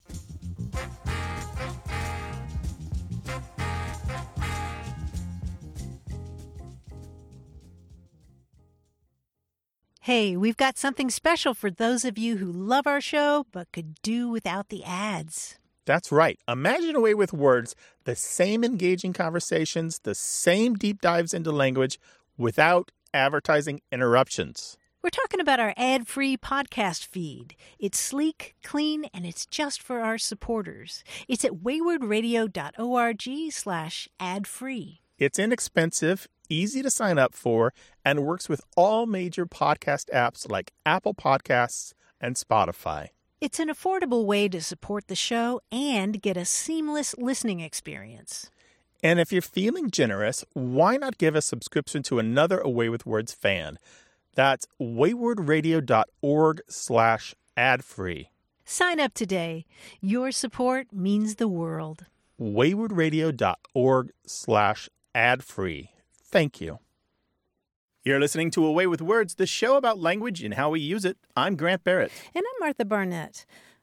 [SPEAKER 2] Hey, we've got something special for those of you who love our show but could do without the ads.
[SPEAKER 1] That's right. Imagine a way with words, the same engaging conversations, the same deep dives into language without advertising interruptions.
[SPEAKER 2] We're talking about our ad-free podcast feed. It's sleek, clean, and it's just for our supporters. It's at waywardradio.org slash ad-free.
[SPEAKER 1] It's inexpensive, easy to sign up for, and works with all major podcast apps like Apple Podcasts and Spotify.
[SPEAKER 2] It's an affordable way to support the show and get a seamless listening experience.
[SPEAKER 1] And if you're feeling generous, why not give a subscription to another Away with Words fan? That's waywardradio.org slash ad-free.
[SPEAKER 2] Sign up today. Your support means the world.
[SPEAKER 1] waywardradio.org slash ad-free. Thank you. You're listening to Away with Words, the show about language and how we use it. I'm Grant Barrett.
[SPEAKER 2] And I'm Martha Barnett.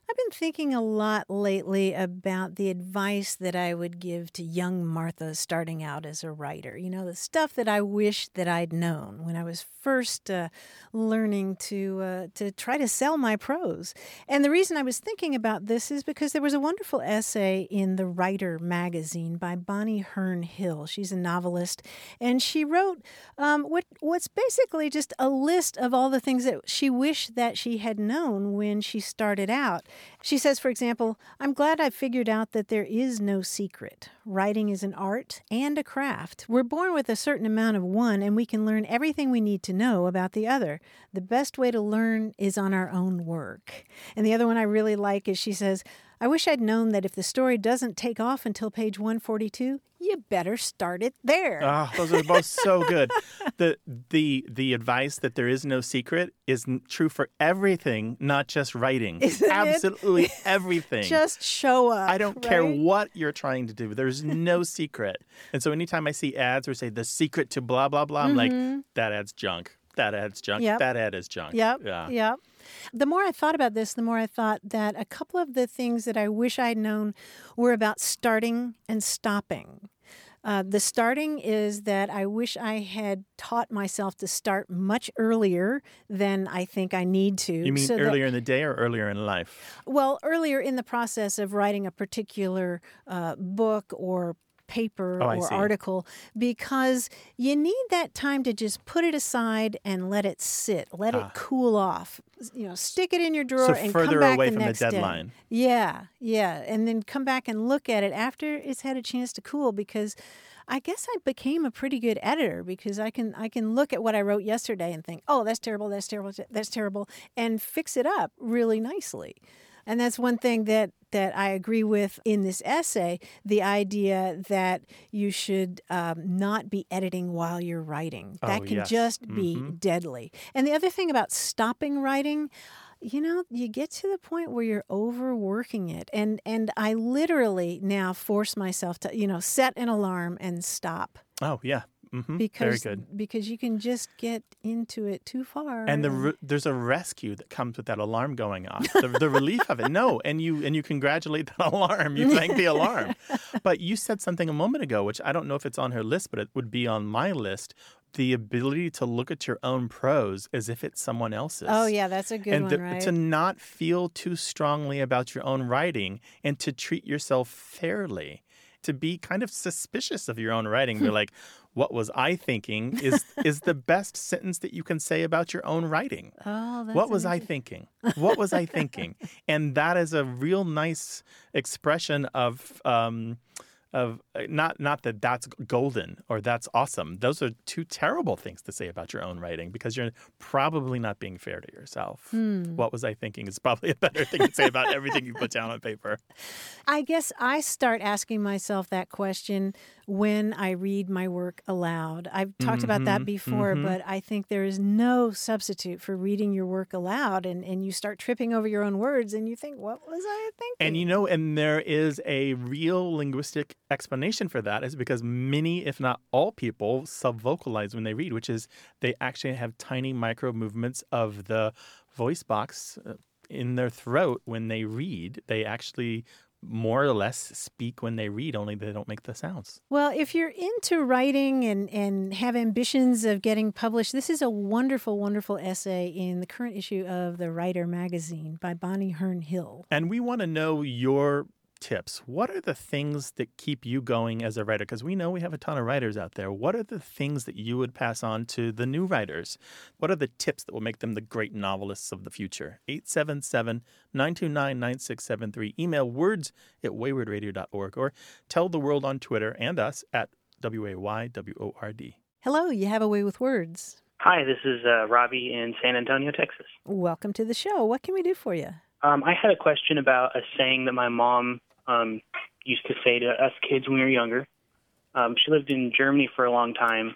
[SPEAKER 2] I've been thinking a lot lately about the advice that I would give to young Martha starting out as a writer. You know, the stuff that I wish that I'd known when I was first uh, learning to uh, to try to sell my prose. And the reason I was thinking about this is because there was a wonderful essay in the Writer magazine by Bonnie Hearn Hill. She's a novelist, and she wrote um, what what's basically just a list of all the things that she wished that she had known when she started out. She says, for example, "I'm glad I've figured out that there is no secret. Writing is an art and a craft. We're born with a certain amount of one, and we can learn everything we need to know about the other. The best way to learn is on our own work." And the other one I really like is she says, "I wish I'd known that if the story doesn't take off until page one forty-two, you better start it there."
[SPEAKER 1] Oh, those are both so good. The the the advice that there is no secret is n- true for everything, not just writing.
[SPEAKER 2] Isn't it?
[SPEAKER 1] Absolutely everything.
[SPEAKER 2] Just show up.
[SPEAKER 1] I don't care
[SPEAKER 2] right?
[SPEAKER 1] what you're trying to do. There's no secret. And so anytime I see ads or say the secret to blah, blah, blah, I'm like, that ad's junk. That ad's junk.
[SPEAKER 2] Yep.
[SPEAKER 1] That ad is junk.
[SPEAKER 2] Yep.
[SPEAKER 1] Yeah.
[SPEAKER 2] Yep. The more I thought about this, the more I thought that a couple of the things that I wish I'd known were about starting and stopping. Uh, the starting is that I wish I had taught myself to start much earlier than I think I need to.
[SPEAKER 1] You mean
[SPEAKER 2] so
[SPEAKER 1] earlier
[SPEAKER 2] that,
[SPEAKER 1] in the day or earlier in life?
[SPEAKER 2] well, earlier in the process of writing a particular uh, book or paper
[SPEAKER 1] Oh, I
[SPEAKER 2] or
[SPEAKER 1] see.
[SPEAKER 2] article, because you need that time to just put it aside and let it sit, let
[SPEAKER 1] Ah.
[SPEAKER 2] it cool off. You know, stick it in your drawer
[SPEAKER 1] So
[SPEAKER 2] and
[SPEAKER 1] further
[SPEAKER 2] come back
[SPEAKER 1] away
[SPEAKER 2] the
[SPEAKER 1] from the
[SPEAKER 2] next day.
[SPEAKER 1] deadline.
[SPEAKER 2] Yeah, yeah, and then come back and look at it after it's had a chance to cool, because I guess I became a pretty good editor because I can I can look at what I wrote yesterday and think, oh, that's terrible, that's terrible, that's terrible, and fix it up really nicely. And that's one thing that, that I agree with in this essay, the idea that you should um, not be editing while you're writing. That
[SPEAKER 1] Oh,
[SPEAKER 2] can
[SPEAKER 1] yes.
[SPEAKER 2] just be
[SPEAKER 1] Mhm.
[SPEAKER 2] deadly. And the other thing about stopping writing, you know, you get to the point where you're overworking it. And, and I literally now force myself to, you know, set an alarm and stop.
[SPEAKER 1] Oh, yeah. Mm-hmm.
[SPEAKER 2] Because,
[SPEAKER 1] Very good.
[SPEAKER 2] because you can just get into it too far.
[SPEAKER 1] And the re- there's a rescue that comes with that alarm going off. The, the relief of it. No, and you and you congratulate that alarm. You thank the alarm. But you said something a moment ago, which I don't know if it's on her list, but it would be on my list. The ability to look at your own prose as if it's someone else's.
[SPEAKER 2] Oh, yeah, that's a good
[SPEAKER 1] and
[SPEAKER 2] one,
[SPEAKER 1] to,
[SPEAKER 2] right?
[SPEAKER 1] to not feel too strongly about your own writing and to treat yourself fairly. To be kind of suspicious of your own writing. You're like, what was I thinking is is the best sentence that you can say about your own writing.
[SPEAKER 2] Oh, that's
[SPEAKER 1] What was I
[SPEAKER 2] amazing.
[SPEAKER 1] thinking? What was I thinking? And that is a real nice expression of um, of uh, not not that that's golden or that's awesome. Those are two terrible things to say about your own writing because you're probably not being fair to yourself.
[SPEAKER 2] Hmm.
[SPEAKER 1] What was I thinking is probably a better thing to say about everything you put down on paper.
[SPEAKER 2] I guess I start asking myself that question when I read my work aloud. I've talked about that
[SPEAKER 1] Mhm,
[SPEAKER 2] before,
[SPEAKER 1] mhm.
[SPEAKER 2] but I think there is no substitute for reading your work aloud, and, and you start tripping over your own words and you think, what was I thinking?
[SPEAKER 1] And you know, and there is a real linguistic explanation for that is because many, if not all people, subvocalize when they read, which is they actually have tiny micro movements of the voice box uh, in their throat when they read. They actually more or less speak when they read, only they don't make the sounds.
[SPEAKER 2] Well, if you're into writing and, and have ambitions of getting published, this is a wonderful, wonderful essay in the current issue of the Writer magazine by Bonnie Hearn Hill.
[SPEAKER 1] And we want to know your tips. What are the things that keep you going as a writer? Because we know we have a ton of writers out there. What are the things that you would pass on to the new writers? What are the tips that will make them the great novelists of the future? eight seven seven, nine two nine, nine six seven three. Email words at wayward radio dot org or tell the world on Twitter and us at W A Y W O R D.
[SPEAKER 2] Hello, you have a way with words.
[SPEAKER 10] Hi, this is uh, Robbie in San Antonio, Texas.
[SPEAKER 2] Welcome to the show. What can we do for you?
[SPEAKER 10] Um, I had a question about a saying that my mom um, used to say to us kids when we were younger. Um, she lived in Germany for a long time,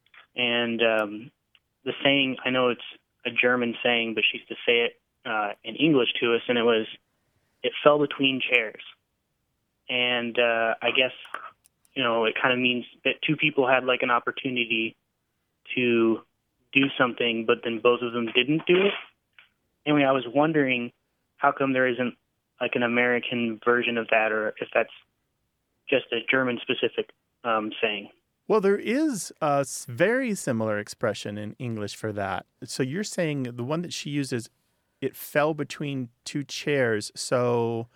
[SPEAKER 10] and um, the saying, I know it's a German saying, but she used to say it uh, in English to us, and it was, it fell between chairs. And uh, I guess, you know, it kind of means that two people had like an opportunity to do something, but then both of them didn't do it. Anyway, I was wondering how come there isn't like an American version of that, or if that's just a German-specific um, saying.
[SPEAKER 1] Well, there is a s- very similar expression in English for that. So you're saying the one that she uses, it fell between two chairs. So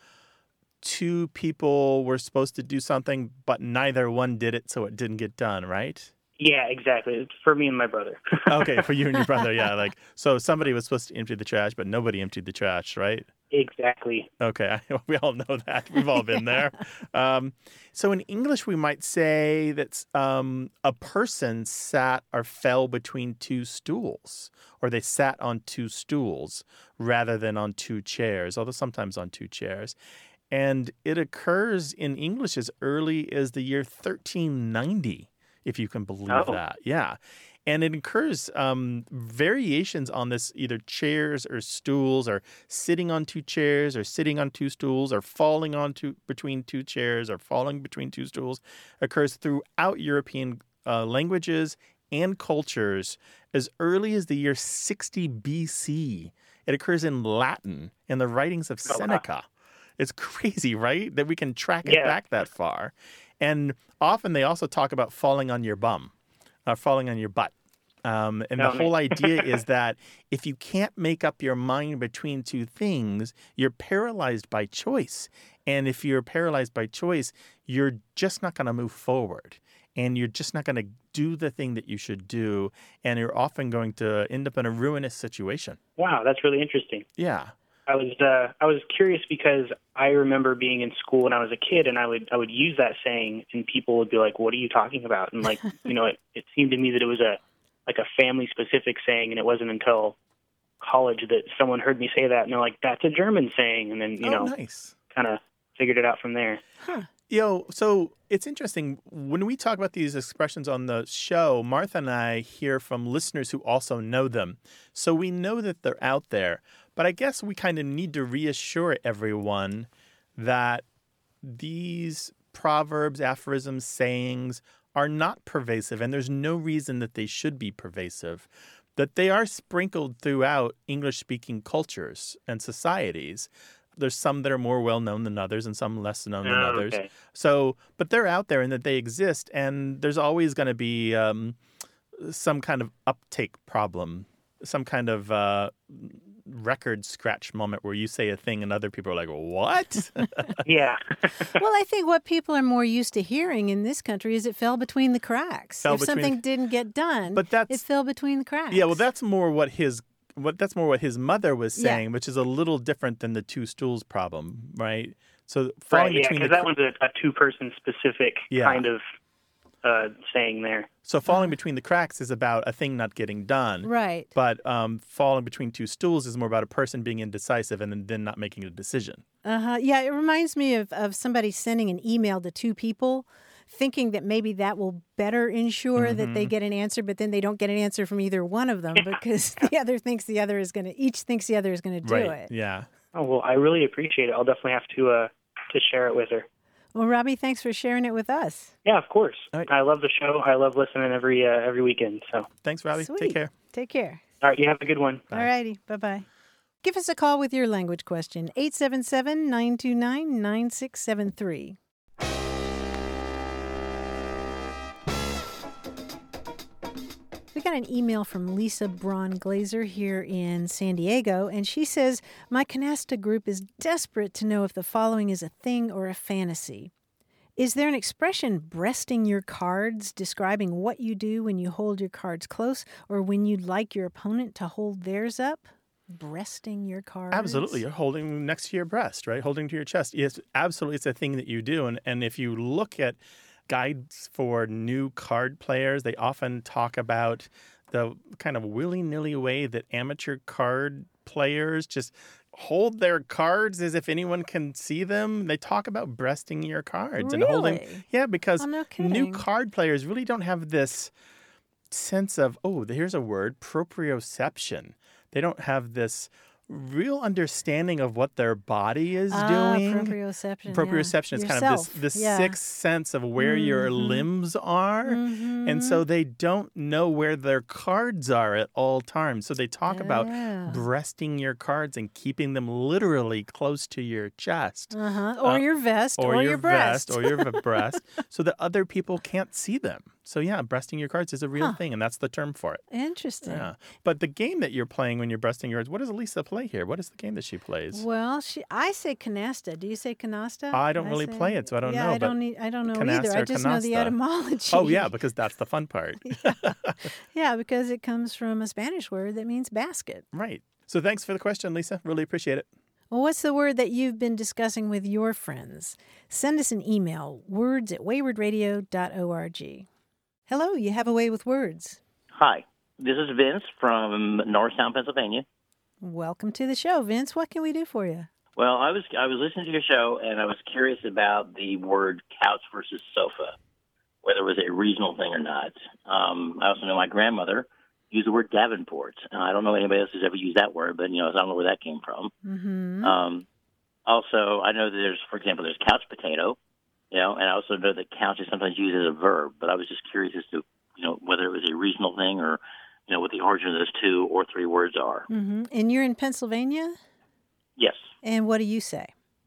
[SPEAKER 1] two people were supposed to do something, but neither one did it, so it didn't get done, right?
[SPEAKER 10] Yeah, exactly. It's for me and my brother.
[SPEAKER 1] Okay, for you and your brother, yeah. Like, so somebody was supposed to empty the trash, but nobody emptied the trash, right?
[SPEAKER 10] Exactly.
[SPEAKER 1] Okay, we all know that. We've all been there. Um, so in English, we might say that um, a person sat or fell between two stools, or they sat on two stools rather than on two chairs, although sometimes on two chairs. And it occurs in English as early as the year thirteen ninety, if you can believe
[SPEAKER 10] Oh.
[SPEAKER 1] that. Yeah. And it occurs um, variations on this, either chairs or stools, or sitting on two chairs, or sitting on two stools, or falling on two, between two chairs, or falling between two stools, occurs throughout European uh, languages and cultures as early as the year sixty B C. It occurs in Latin in the writings of
[SPEAKER 10] Oh, wow.
[SPEAKER 1] Seneca. It's crazy, right? That we can track it
[SPEAKER 10] Yeah.
[SPEAKER 1] back that far. And often they also talk about falling on your bum, or falling on your butt. Um, and the
[SPEAKER 10] Oh,
[SPEAKER 1] whole
[SPEAKER 10] man.
[SPEAKER 1] idea is that if you can't make up your mind between two things, you're paralyzed by choice. And if you're paralyzed by choice, you're just not going to move forward. And you're just not going to do the thing that you should do. And you're often going to end up in a ruinous situation.
[SPEAKER 10] Wow, that's really interesting.
[SPEAKER 1] Yeah.
[SPEAKER 10] I was uh, I was curious because I remember being in school when I was a kid, and I would I would use that saying, and people would be like, "What are you talking about?" And like, you know, it, it seemed to me that it was a like a family specific saying, and it wasn't until college that someone heard me say that, and they're like, "That's a German saying," and then you
[SPEAKER 1] oh,
[SPEAKER 10] know,
[SPEAKER 1] nice.
[SPEAKER 10] kind of figured it out from there.
[SPEAKER 1] You know, so it's interesting. When we talk about these expressions on the show, Martha and I hear from listeners who also know them. So we know that they're out there. But I guess we kind of need to reassure everyone that these proverbs, aphorisms, sayings are not pervasive, and there's no reason that they should be pervasive, that they are sprinkled throughout English-speaking cultures and societies. There's some that are more well-known than others and some less known than
[SPEAKER 10] Oh,
[SPEAKER 1] others.
[SPEAKER 10] okay.
[SPEAKER 1] So, but they're out there and that they exist, and there's always going to be um, some kind of uptake problem, some kind of uh, record scratch moment where you say a thing and other people are like, what?
[SPEAKER 10] Yeah.
[SPEAKER 2] Well, I think what people are more used to hearing in this country is it fell between the cracks.
[SPEAKER 1] Fell
[SPEAKER 2] if
[SPEAKER 1] between-
[SPEAKER 2] something didn't get done,
[SPEAKER 1] But that's-
[SPEAKER 2] it fell between the cracks.
[SPEAKER 1] Yeah, well, that's more what his what that's more what his mother was
[SPEAKER 2] Yeah.
[SPEAKER 1] saying, which is a little different than the two stools problem, right? So falling
[SPEAKER 10] Right, yeah,
[SPEAKER 1] between
[SPEAKER 10] because
[SPEAKER 1] the
[SPEAKER 10] that one's a, a two-person specific
[SPEAKER 1] Yeah.
[SPEAKER 10] kind of uh, saying there.
[SPEAKER 1] so falling between the cracks is about a thing not getting done,
[SPEAKER 2] Right.
[SPEAKER 1] But um, falling between two stools is more about a person being indecisive and then, then not making a decision.
[SPEAKER 2] Uh-huh. Yeah, it reminds me of, of somebody sending an email to two people thinking that maybe that will better ensure that they get an answer, but then they don't get an answer from either one of them because the other thinks the other is going to, each thinks the other is going to do
[SPEAKER 1] right?
[SPEAKER 2] it.
[SPEAKER 1] Yeah.
[SPEAKER 10] Oh well, I really appreciate it. I'll definitely have to uh, to share it with her.
[SPEAKER 2] Well, Robbie, thanks for sharing it with us.
[SPEAKER 10] Yeah, of course.
[SPEAKER 1] All right.
[SPEAKER 10] I love the show. I love listening every uh, every weekend. So,
[SPEAKER 1] Thanks, Robbie.
[SPEAKER 2] Sweet.
[SPEAKER 1] Take care.
[SPEAKER 2] Take care.
[SPEAKER 10] all right, you have a good one.
[SPEAKER 2] All righty. Bye-bye. Give us a call with your language question, eight seven seven, nine two nine, nine six seven three. We got an email from Lisa Braun Glazer here in San Diego, and she says, my Canasta group is desperate to know if the following is a thing or a fantasy. Is there an expression, breasting your cards, describing what you do when you hold your cards close or when you'd like your opponent to hold theirs up? Breasting your cards?
[SPEAKER 1] Absolutely. You're holding next to your breast, right? Holding to your chest. Yes, absolutely. It's a thing that you do. And, and if you look at guides for new card players, they often talk about the kind of willy-nilly way that amateur card players just hold their cards as if anyone can see them. They talk about breasting your cards and holding.
[SPEAKER 2] Really?
[SPEAKER 1] Yeah, because
[SPEAKER 2] Oh, no
[SPEAKER 1] new
[SPEAKER 2] kidding.
[SPEAKER 1] card players really don't have this sense of, oh, here's a word, proprioception. They don't have this real understanding of what their body is
[SPEAKER 2] ah,
[SPEAKER 1] doing.
[SPEAKER 2] Proprioception.
[SPEAKER 1] Proprioception
[SPEAKER 2] yeah.
[SPEAKER 1] is
[SPEAKER 2] Yourself.
[SPEAKER 1] kind of this, the
[SPEAKER 2] yeah.
[SPEAKER 1] sixth sense of where mm-hmm. your limbs are.
[SPEAKER 2] Mm-hmm.
[SPEAKER 1] And so they don't know where their cards are at all times. So they talk
[SPEAKER 2] yeah.
[SPEAKER 1] about breasting your cards and keeping them literally close to your chest.
[SPEAKER 2] Uh-huh. Or uh, your vest
[SPEAKER 1] or,
[SPEAKER 2] or
[SPEAKER 1] your,
[SPEAKER 2] your breast.
[SPEAKER 1] vest or your breast so that other people can't see them. So yeah, breasting your cards is a real
[SPEAKER 2] huh.
[SPEAKER 1] thing, and that's the term for it.
[SPEAKER 2] Interesting.
[SPEAKER 1] Yeah. But the game that you're playing when you're breasting your cards, what does Lisa play here? What is the game that she plays?
[SPEAKER 2] Well, she I say canasta. Do you say canasta?
[SPEAKER 1] I don't
[SPEAKER 2] I
[SPEAKER 1] really
[SPEAKER 2] say,
[SPEAKER 1] play it, so I don't
[SPEAKER 2] yeah,
[SPEAKER 1] know.
[SPEAKER 2] I don't need, I don't know either. I just
[SPEAKER 1] canasta.
[SPEAKER 2] know the etymology.
[SPEAKER 1] Oh yeah, because that's the fun part.
[SPEAKER 2] yeah. yeah, because it comes from a Spanish word that means basket.
[SPEAKER 1] Right. So thanks for the question, Lisa. Really appreciate it.
[SPEAKER 2] Well, what's the word that you've been discussing with your friends? Send us an email, words at wayward radio dot org. Hello, you have a way with words.
[SPEAKER 11] Hi, this is Vince from Norristown, Pennsylvania.
[SPEAKER 2] Welcome to the show, Vince. What can we do for you?
[SPEAKER 11] Well, I was I was listening to your show, and I was curious about the word couch versus sofa, whether it was a regional thing or not. Um, I also know my grandmother used the word Davenport. And I don't know anybody else who's ever used that word, but, you know, I don't know where that came from.
[SPEAKER 2] Mm-hmm.
[SPEAKER 11] Um, also, I know that there's, for example, there's couch potato, you know, and I also know that couch is sometimes used as a verb, but I was just curious as to, you know, whether it was a regional thing or, you know, what the origin of those two or three words are.
[SPEAKER 2] Mm-hmm. And you're in Pennsylvania?
[SPEAKER 11] Yes.
[SPEAKER 2] And what do you say?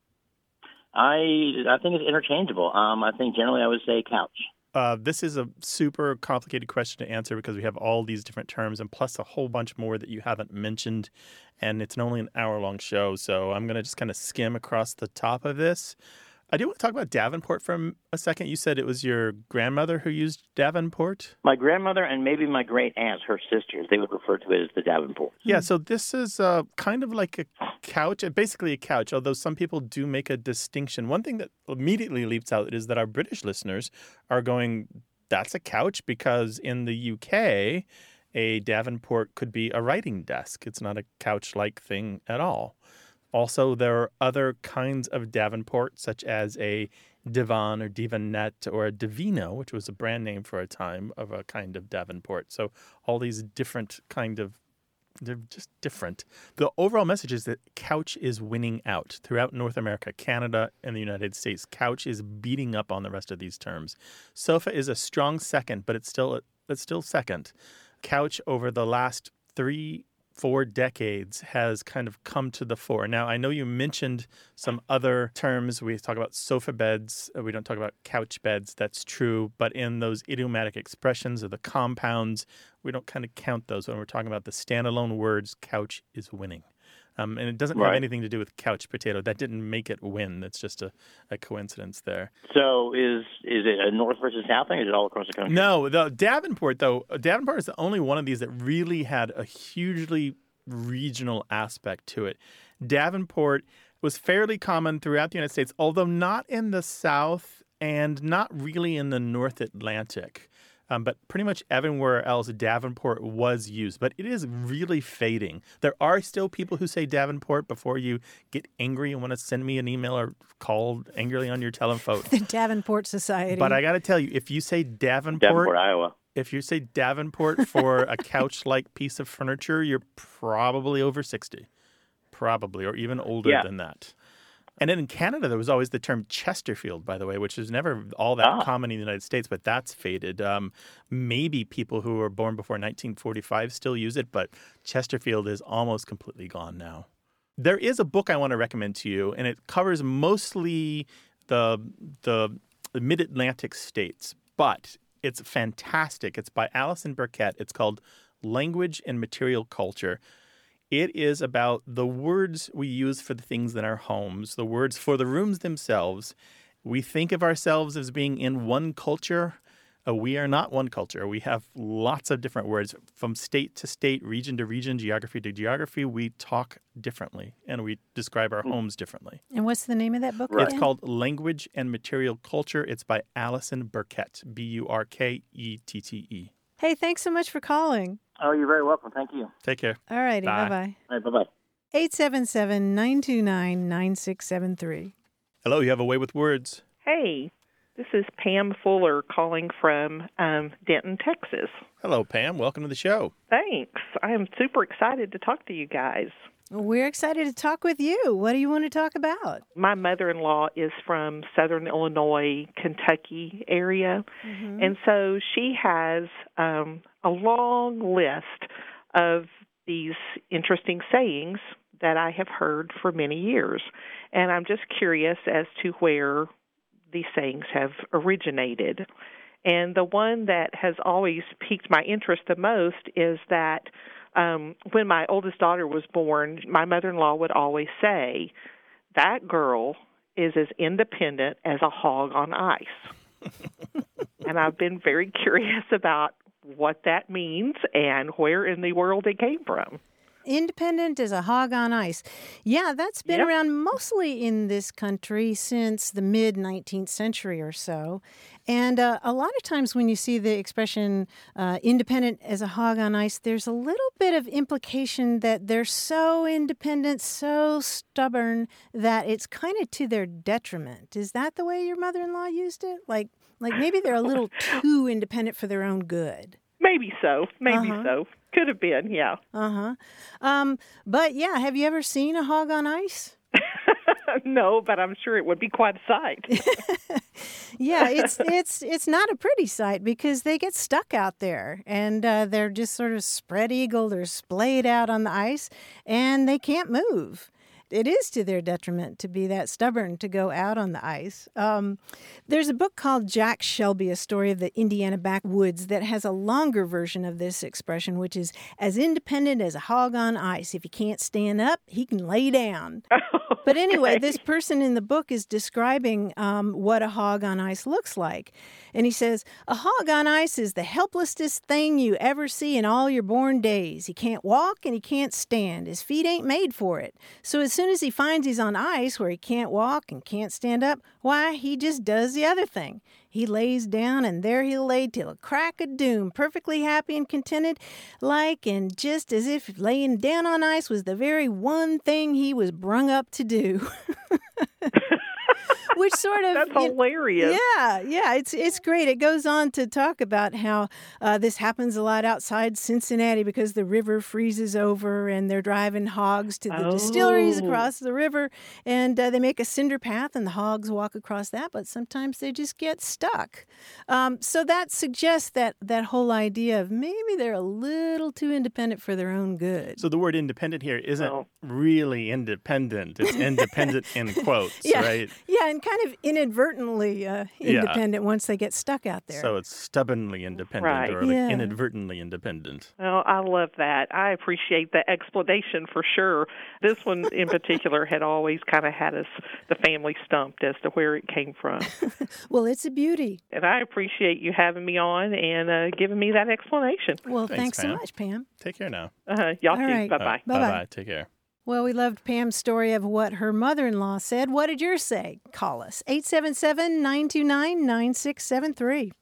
[SPEAKER 11] I I think it's interchangeable. Um, I think generally I would say couch.
[SPEAKER 1] Uh, this is a super complicated question to answer because we have all these different terms and plus a whole bunch more that you haven't mentioned. And it's only an hour-long show, so I'm going to just kind of skim across the top of this. I do want to talk about Davenport for a second. You said it was your grandmother who used Davenport?
[SPEAKER 11] My grandmother and maybe my great aunts, her sisters, they would refer to it as the Davenport.
[SPEAKER 1] Yeah, so this is uh, kind of like a couch, basically a couch, although some people do make a distinction. One thing that immediately leaps out is that our British listeners are going, that's a couch, because in the U K, a Davenport could be a writing desk. It's not a couch-like thing at all. Also, there are other kinds of Davenport, such as a divan or divanette or a divino, which was a brand name for a time of a kind of Davenport. So all these different kind of, they're just different. The overall message is that couch is winning out throughout North America, Canada, and the United States. Couch is beating up on the rest of these terms. Sofa is a strong second, but it's still it's still second. Couch over the last three four decades has kind of come to the fore. Now, I know you mentioned some other terms. We talk about sofa beds. We don't talk about couch beds. That's true. But in those idiomatic expressions or the compounds, we don't kind of count those when we're talking about the standalone words, couch is winning. Um, and it doesn't
[SPEAKER 11] right.
[SPEAKER 1] have anything to do with couch potato. That didn't make it win. That's just a, a coincidence there.
[SPEAKER 11] So is is it a north versus south thing, or is it all across the country?
[SPEAKER 1] No, the Davenport, though, Davenport is the only one of these that really had a hugely regional aspect to it. Davenport was fairly common throughout the United States, although not in the South and not really in the North Atlantic. Um, but pretty much everywhere else, Davenport was used. But it is really fading. There are still people who say Davenport before you get angry and want to send me an email or call angrily on your telephone.
[SPEAKER 2] The Davenport Society.
[SPEAKER 1] But I got to tell you, if you say Davenport,
[SPEAKER 11] Davenport, Iowa.
[SPEAKER 1] If you say Davenport for a couch-like piece of furniture, you're probably over sixty. Probably, or even older
[SPEAKER 11] yeah.
[SPEAKER 1] than that. And then in Canada, there was always the term Chesterfield, by the way, which is never all that
[SPEAKER 11] ah.
[SPEAKER 1] common in the United States, but that's faded. Um, maybe people who were born before nineteen forty-five still use it, but Chesterfield is almost completely gone now. There is a book I want to recommend to you, and it covers mostly the the mid-Atlantic states, but it's fantastic. It's by Alison Burkett. It's called Language and Material Culture. It is about the words we use for the things in our homes, the words for the rooms themselves. We think of ourselves as being in one culture. Uh, we are not one culture. We have lots of different words from state to state, region to region, geography to geography. We talk differently, and we describe our homes differently.
[SPEAKER 2] And what's the name of that book
[SPEAKER 1] Right.
[SPEAKER 2] again?
[SPEAKER 1] It's called Language and Material Culture. It's by Alison Burkett, B U R K E T T E.
[SPEAKER 2] Hey, thanks so much for calling.
[SPEAKER 11] Oh, you're very welcome. Thank you.
[SPEAKER 1] Take care.
[SPEAKER 2] All righty.
[SPEAKER 1] Bye.
[SPEAKER 2] Bye-bye.
[SPEAKER 11] All right, bye-bye.
[SPEAKER 2] eight seven seven, nine two nine, nine six seven three.
[SPEAKER 1] Hello, you have a way with words.
[SPEAKER 12] Hey, this is Pam Fuller calling from um, Denton, Texas.
[SPEAKER 1] Hello, Pam. Welcome to the show.
[SPEAKER 12] Thanks. I am super excited to talk to you guys.
[SPEAKER 2] We're excited to talk with you. What do you want to talk about?
[SPEAKER 12] My mother-in-law is from Southern Illinois, Kentucky area, mm-hmm. and so she has um, a long list of these interesting sayings that I have heard for many years. And I'm just curious as to where these sayings have originated. And the one that has always piqued my interest the most is that um, when my oldest daughter was born, my mother-in-law would always say, that girl is as independent as a hog on ice. And I've been very curious about what that means and where in the world it came from.
[SPEAKER 2] Independent as a hog on ice. Yeah, that's been
[SPEAKER 12] Yep.
[SPEAKER 2] around mostly in this country since the mid-nineteenth century or so. And uh, a lot of times when you see the expression uh, independent as a hog on ice, there's a little bit of implication that they're so independent, so stubborn, that it's kind of to their detriment. Is that the way your mother-in-law used it? Like, like maybe they're a little too independent for their own good.
[SPEAKER 12] Maybe so. Maybe
[SPEAKER 2] Uh-huh.
[SPEAKER 12] so. Could have been, yeah.
[SPEAKER 2] Uh-huh. Um, but, yeah, have you ever seen a hog on ice?
[SPEAKER 12] No, but I'm sure it would be quite a sight.
[SPEAKER 2] Yeah, it's it's it's not a pretty sight because they get stuck out there and uh, they're just sort of spread-eagled or splayed out on the ice and they can't move. It is to their detriment to be that stubborn to go out on the ice. Um, there's a book called Jack Shelby, A Story of the Indiana Backwoods, that has a longer version of this expression, which is as independent as a hog on ice. If he can't stand up, he can lay down. But anyway, this person in the book is describing um, what a hog on ice looks like. And he says, a hog on ice is the helplessest thing you ever see in all your born days. He can't walk and he can't stand. His feet ain't made for it. So as soon as he finds he's on ice where he can't walk and can't stand up, why, he just does the other thing. He lays down and there he'll lay till a crack of doom, perfectly happy and contented, like and just as if laying down on ice was the very one thing he was brung up to do. Which sort of...
[SPEAKER 12] That's
[SPEAKER 2] you-
[SPEAKER 12] hilarious.
[SPEAKER 2] Yeah, yeah, it's it's great. It goes on to talk about how uh, this happens a lot outside Cincinnati because the river freezes over and they're driving hogs to the
[SPEAKER 12] Oh.
[SPEAKER 2] distilleries across the river and uh, they make a cinder path and the hogs walk across that, but sometimes they just get stuck. Um, so that suggests that that whole idea of maybe they're a little too independent for their own good.
[SPEAKER 1] So the word independent here isn't
[SPEAKER 12] Oh.
[SPEAKER 1] really independent. It's independent in quotes,
[SPEAKER 2] Yeah.
[SPEAKER 1] right?
[SPEAKER 2] Yeah, and kind of inadvertently uh,
[SPEAKER 1] Yeah.
[SPEAKER 2] independent once they get stuck out there.
[SPEAKER 1] So it's stubbornly independent
[SPEAKER 12] Right.
[SPEAKER 1] or like
[SPEAKER 2] Yeah.
[SPEAKER 1] inadvertently independent.
[SPEAKER 12] Well, I love that. I appreciate the explanation for sure. This one in particular had always kind of had us, the family, stumped as to where it came from.
[SPEAKER 2] Well, it's a beauty.
[SPEAKER 12] And I appreciate you having me on and uh, giving me that explanation.
[SPEAKER 2] Well,
[SPEAKER 1] Thanks,
[SPEAKER 2] thanks, so
[SPEAKER 1] Pam.
[SPEAKER 2] much, Pam.
[SPEAKER 1] Take care now.
[SPEAKER 12] Uh, y'all
[SPEAKER 2] All
[SPEAKER 12] too.
[SPEAKER 2] right.
[SPEAKER 12] Bye-bye.
[SPEAKER 1] Uh,
[SPEAKER 2] Bye-bye.
[SPEAKER 1] Bye-bye. Take care.
[SPEAKER 2] Well, we loved Pam's story of what her mother-in-law said. What did yours say? Call us, eight seven seven, nine two nine, nine six seven three.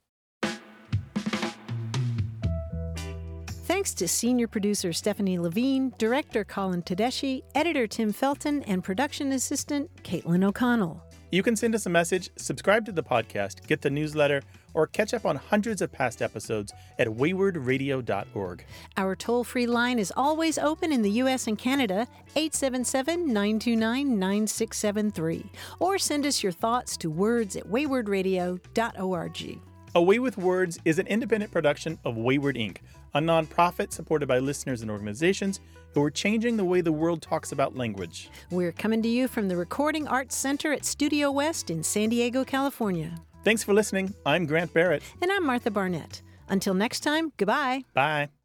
[SPEAKER 2] Thanks to senior producer Stephanie Levine, director Colin Tedeschi, editor Tim Felton, and production assistant Caitlin O'Connell.
[SPEAKER 1] You can send us a message, subscribe to the podcast, get the newsletter, or catch up on hundreds of past episodes at wayward radio dot org.
[SPEAKER 2] Our toll-free line is always open in the U S and Canada, eight seven seven, nine two nine, nine six seven three. Or send us your thoughts to words at wayward radio dot org.
[SPEAKER 1] A Way with Words is an independent production of Wayward Incorporated, a nonprofit supported by listeners and organizations who are changing the way the world talks about language.
[SPEAKER 2] We're coming to you from the Recording Arts Center at Studio West in San Diego, California.
[SPEAKER 1] Thanks for listening. I'm Grant Barrett.
[SPEAKER 2] And I'm Martha Barnett. Until next time, goodbye.
[SPEAKER 1] Bye.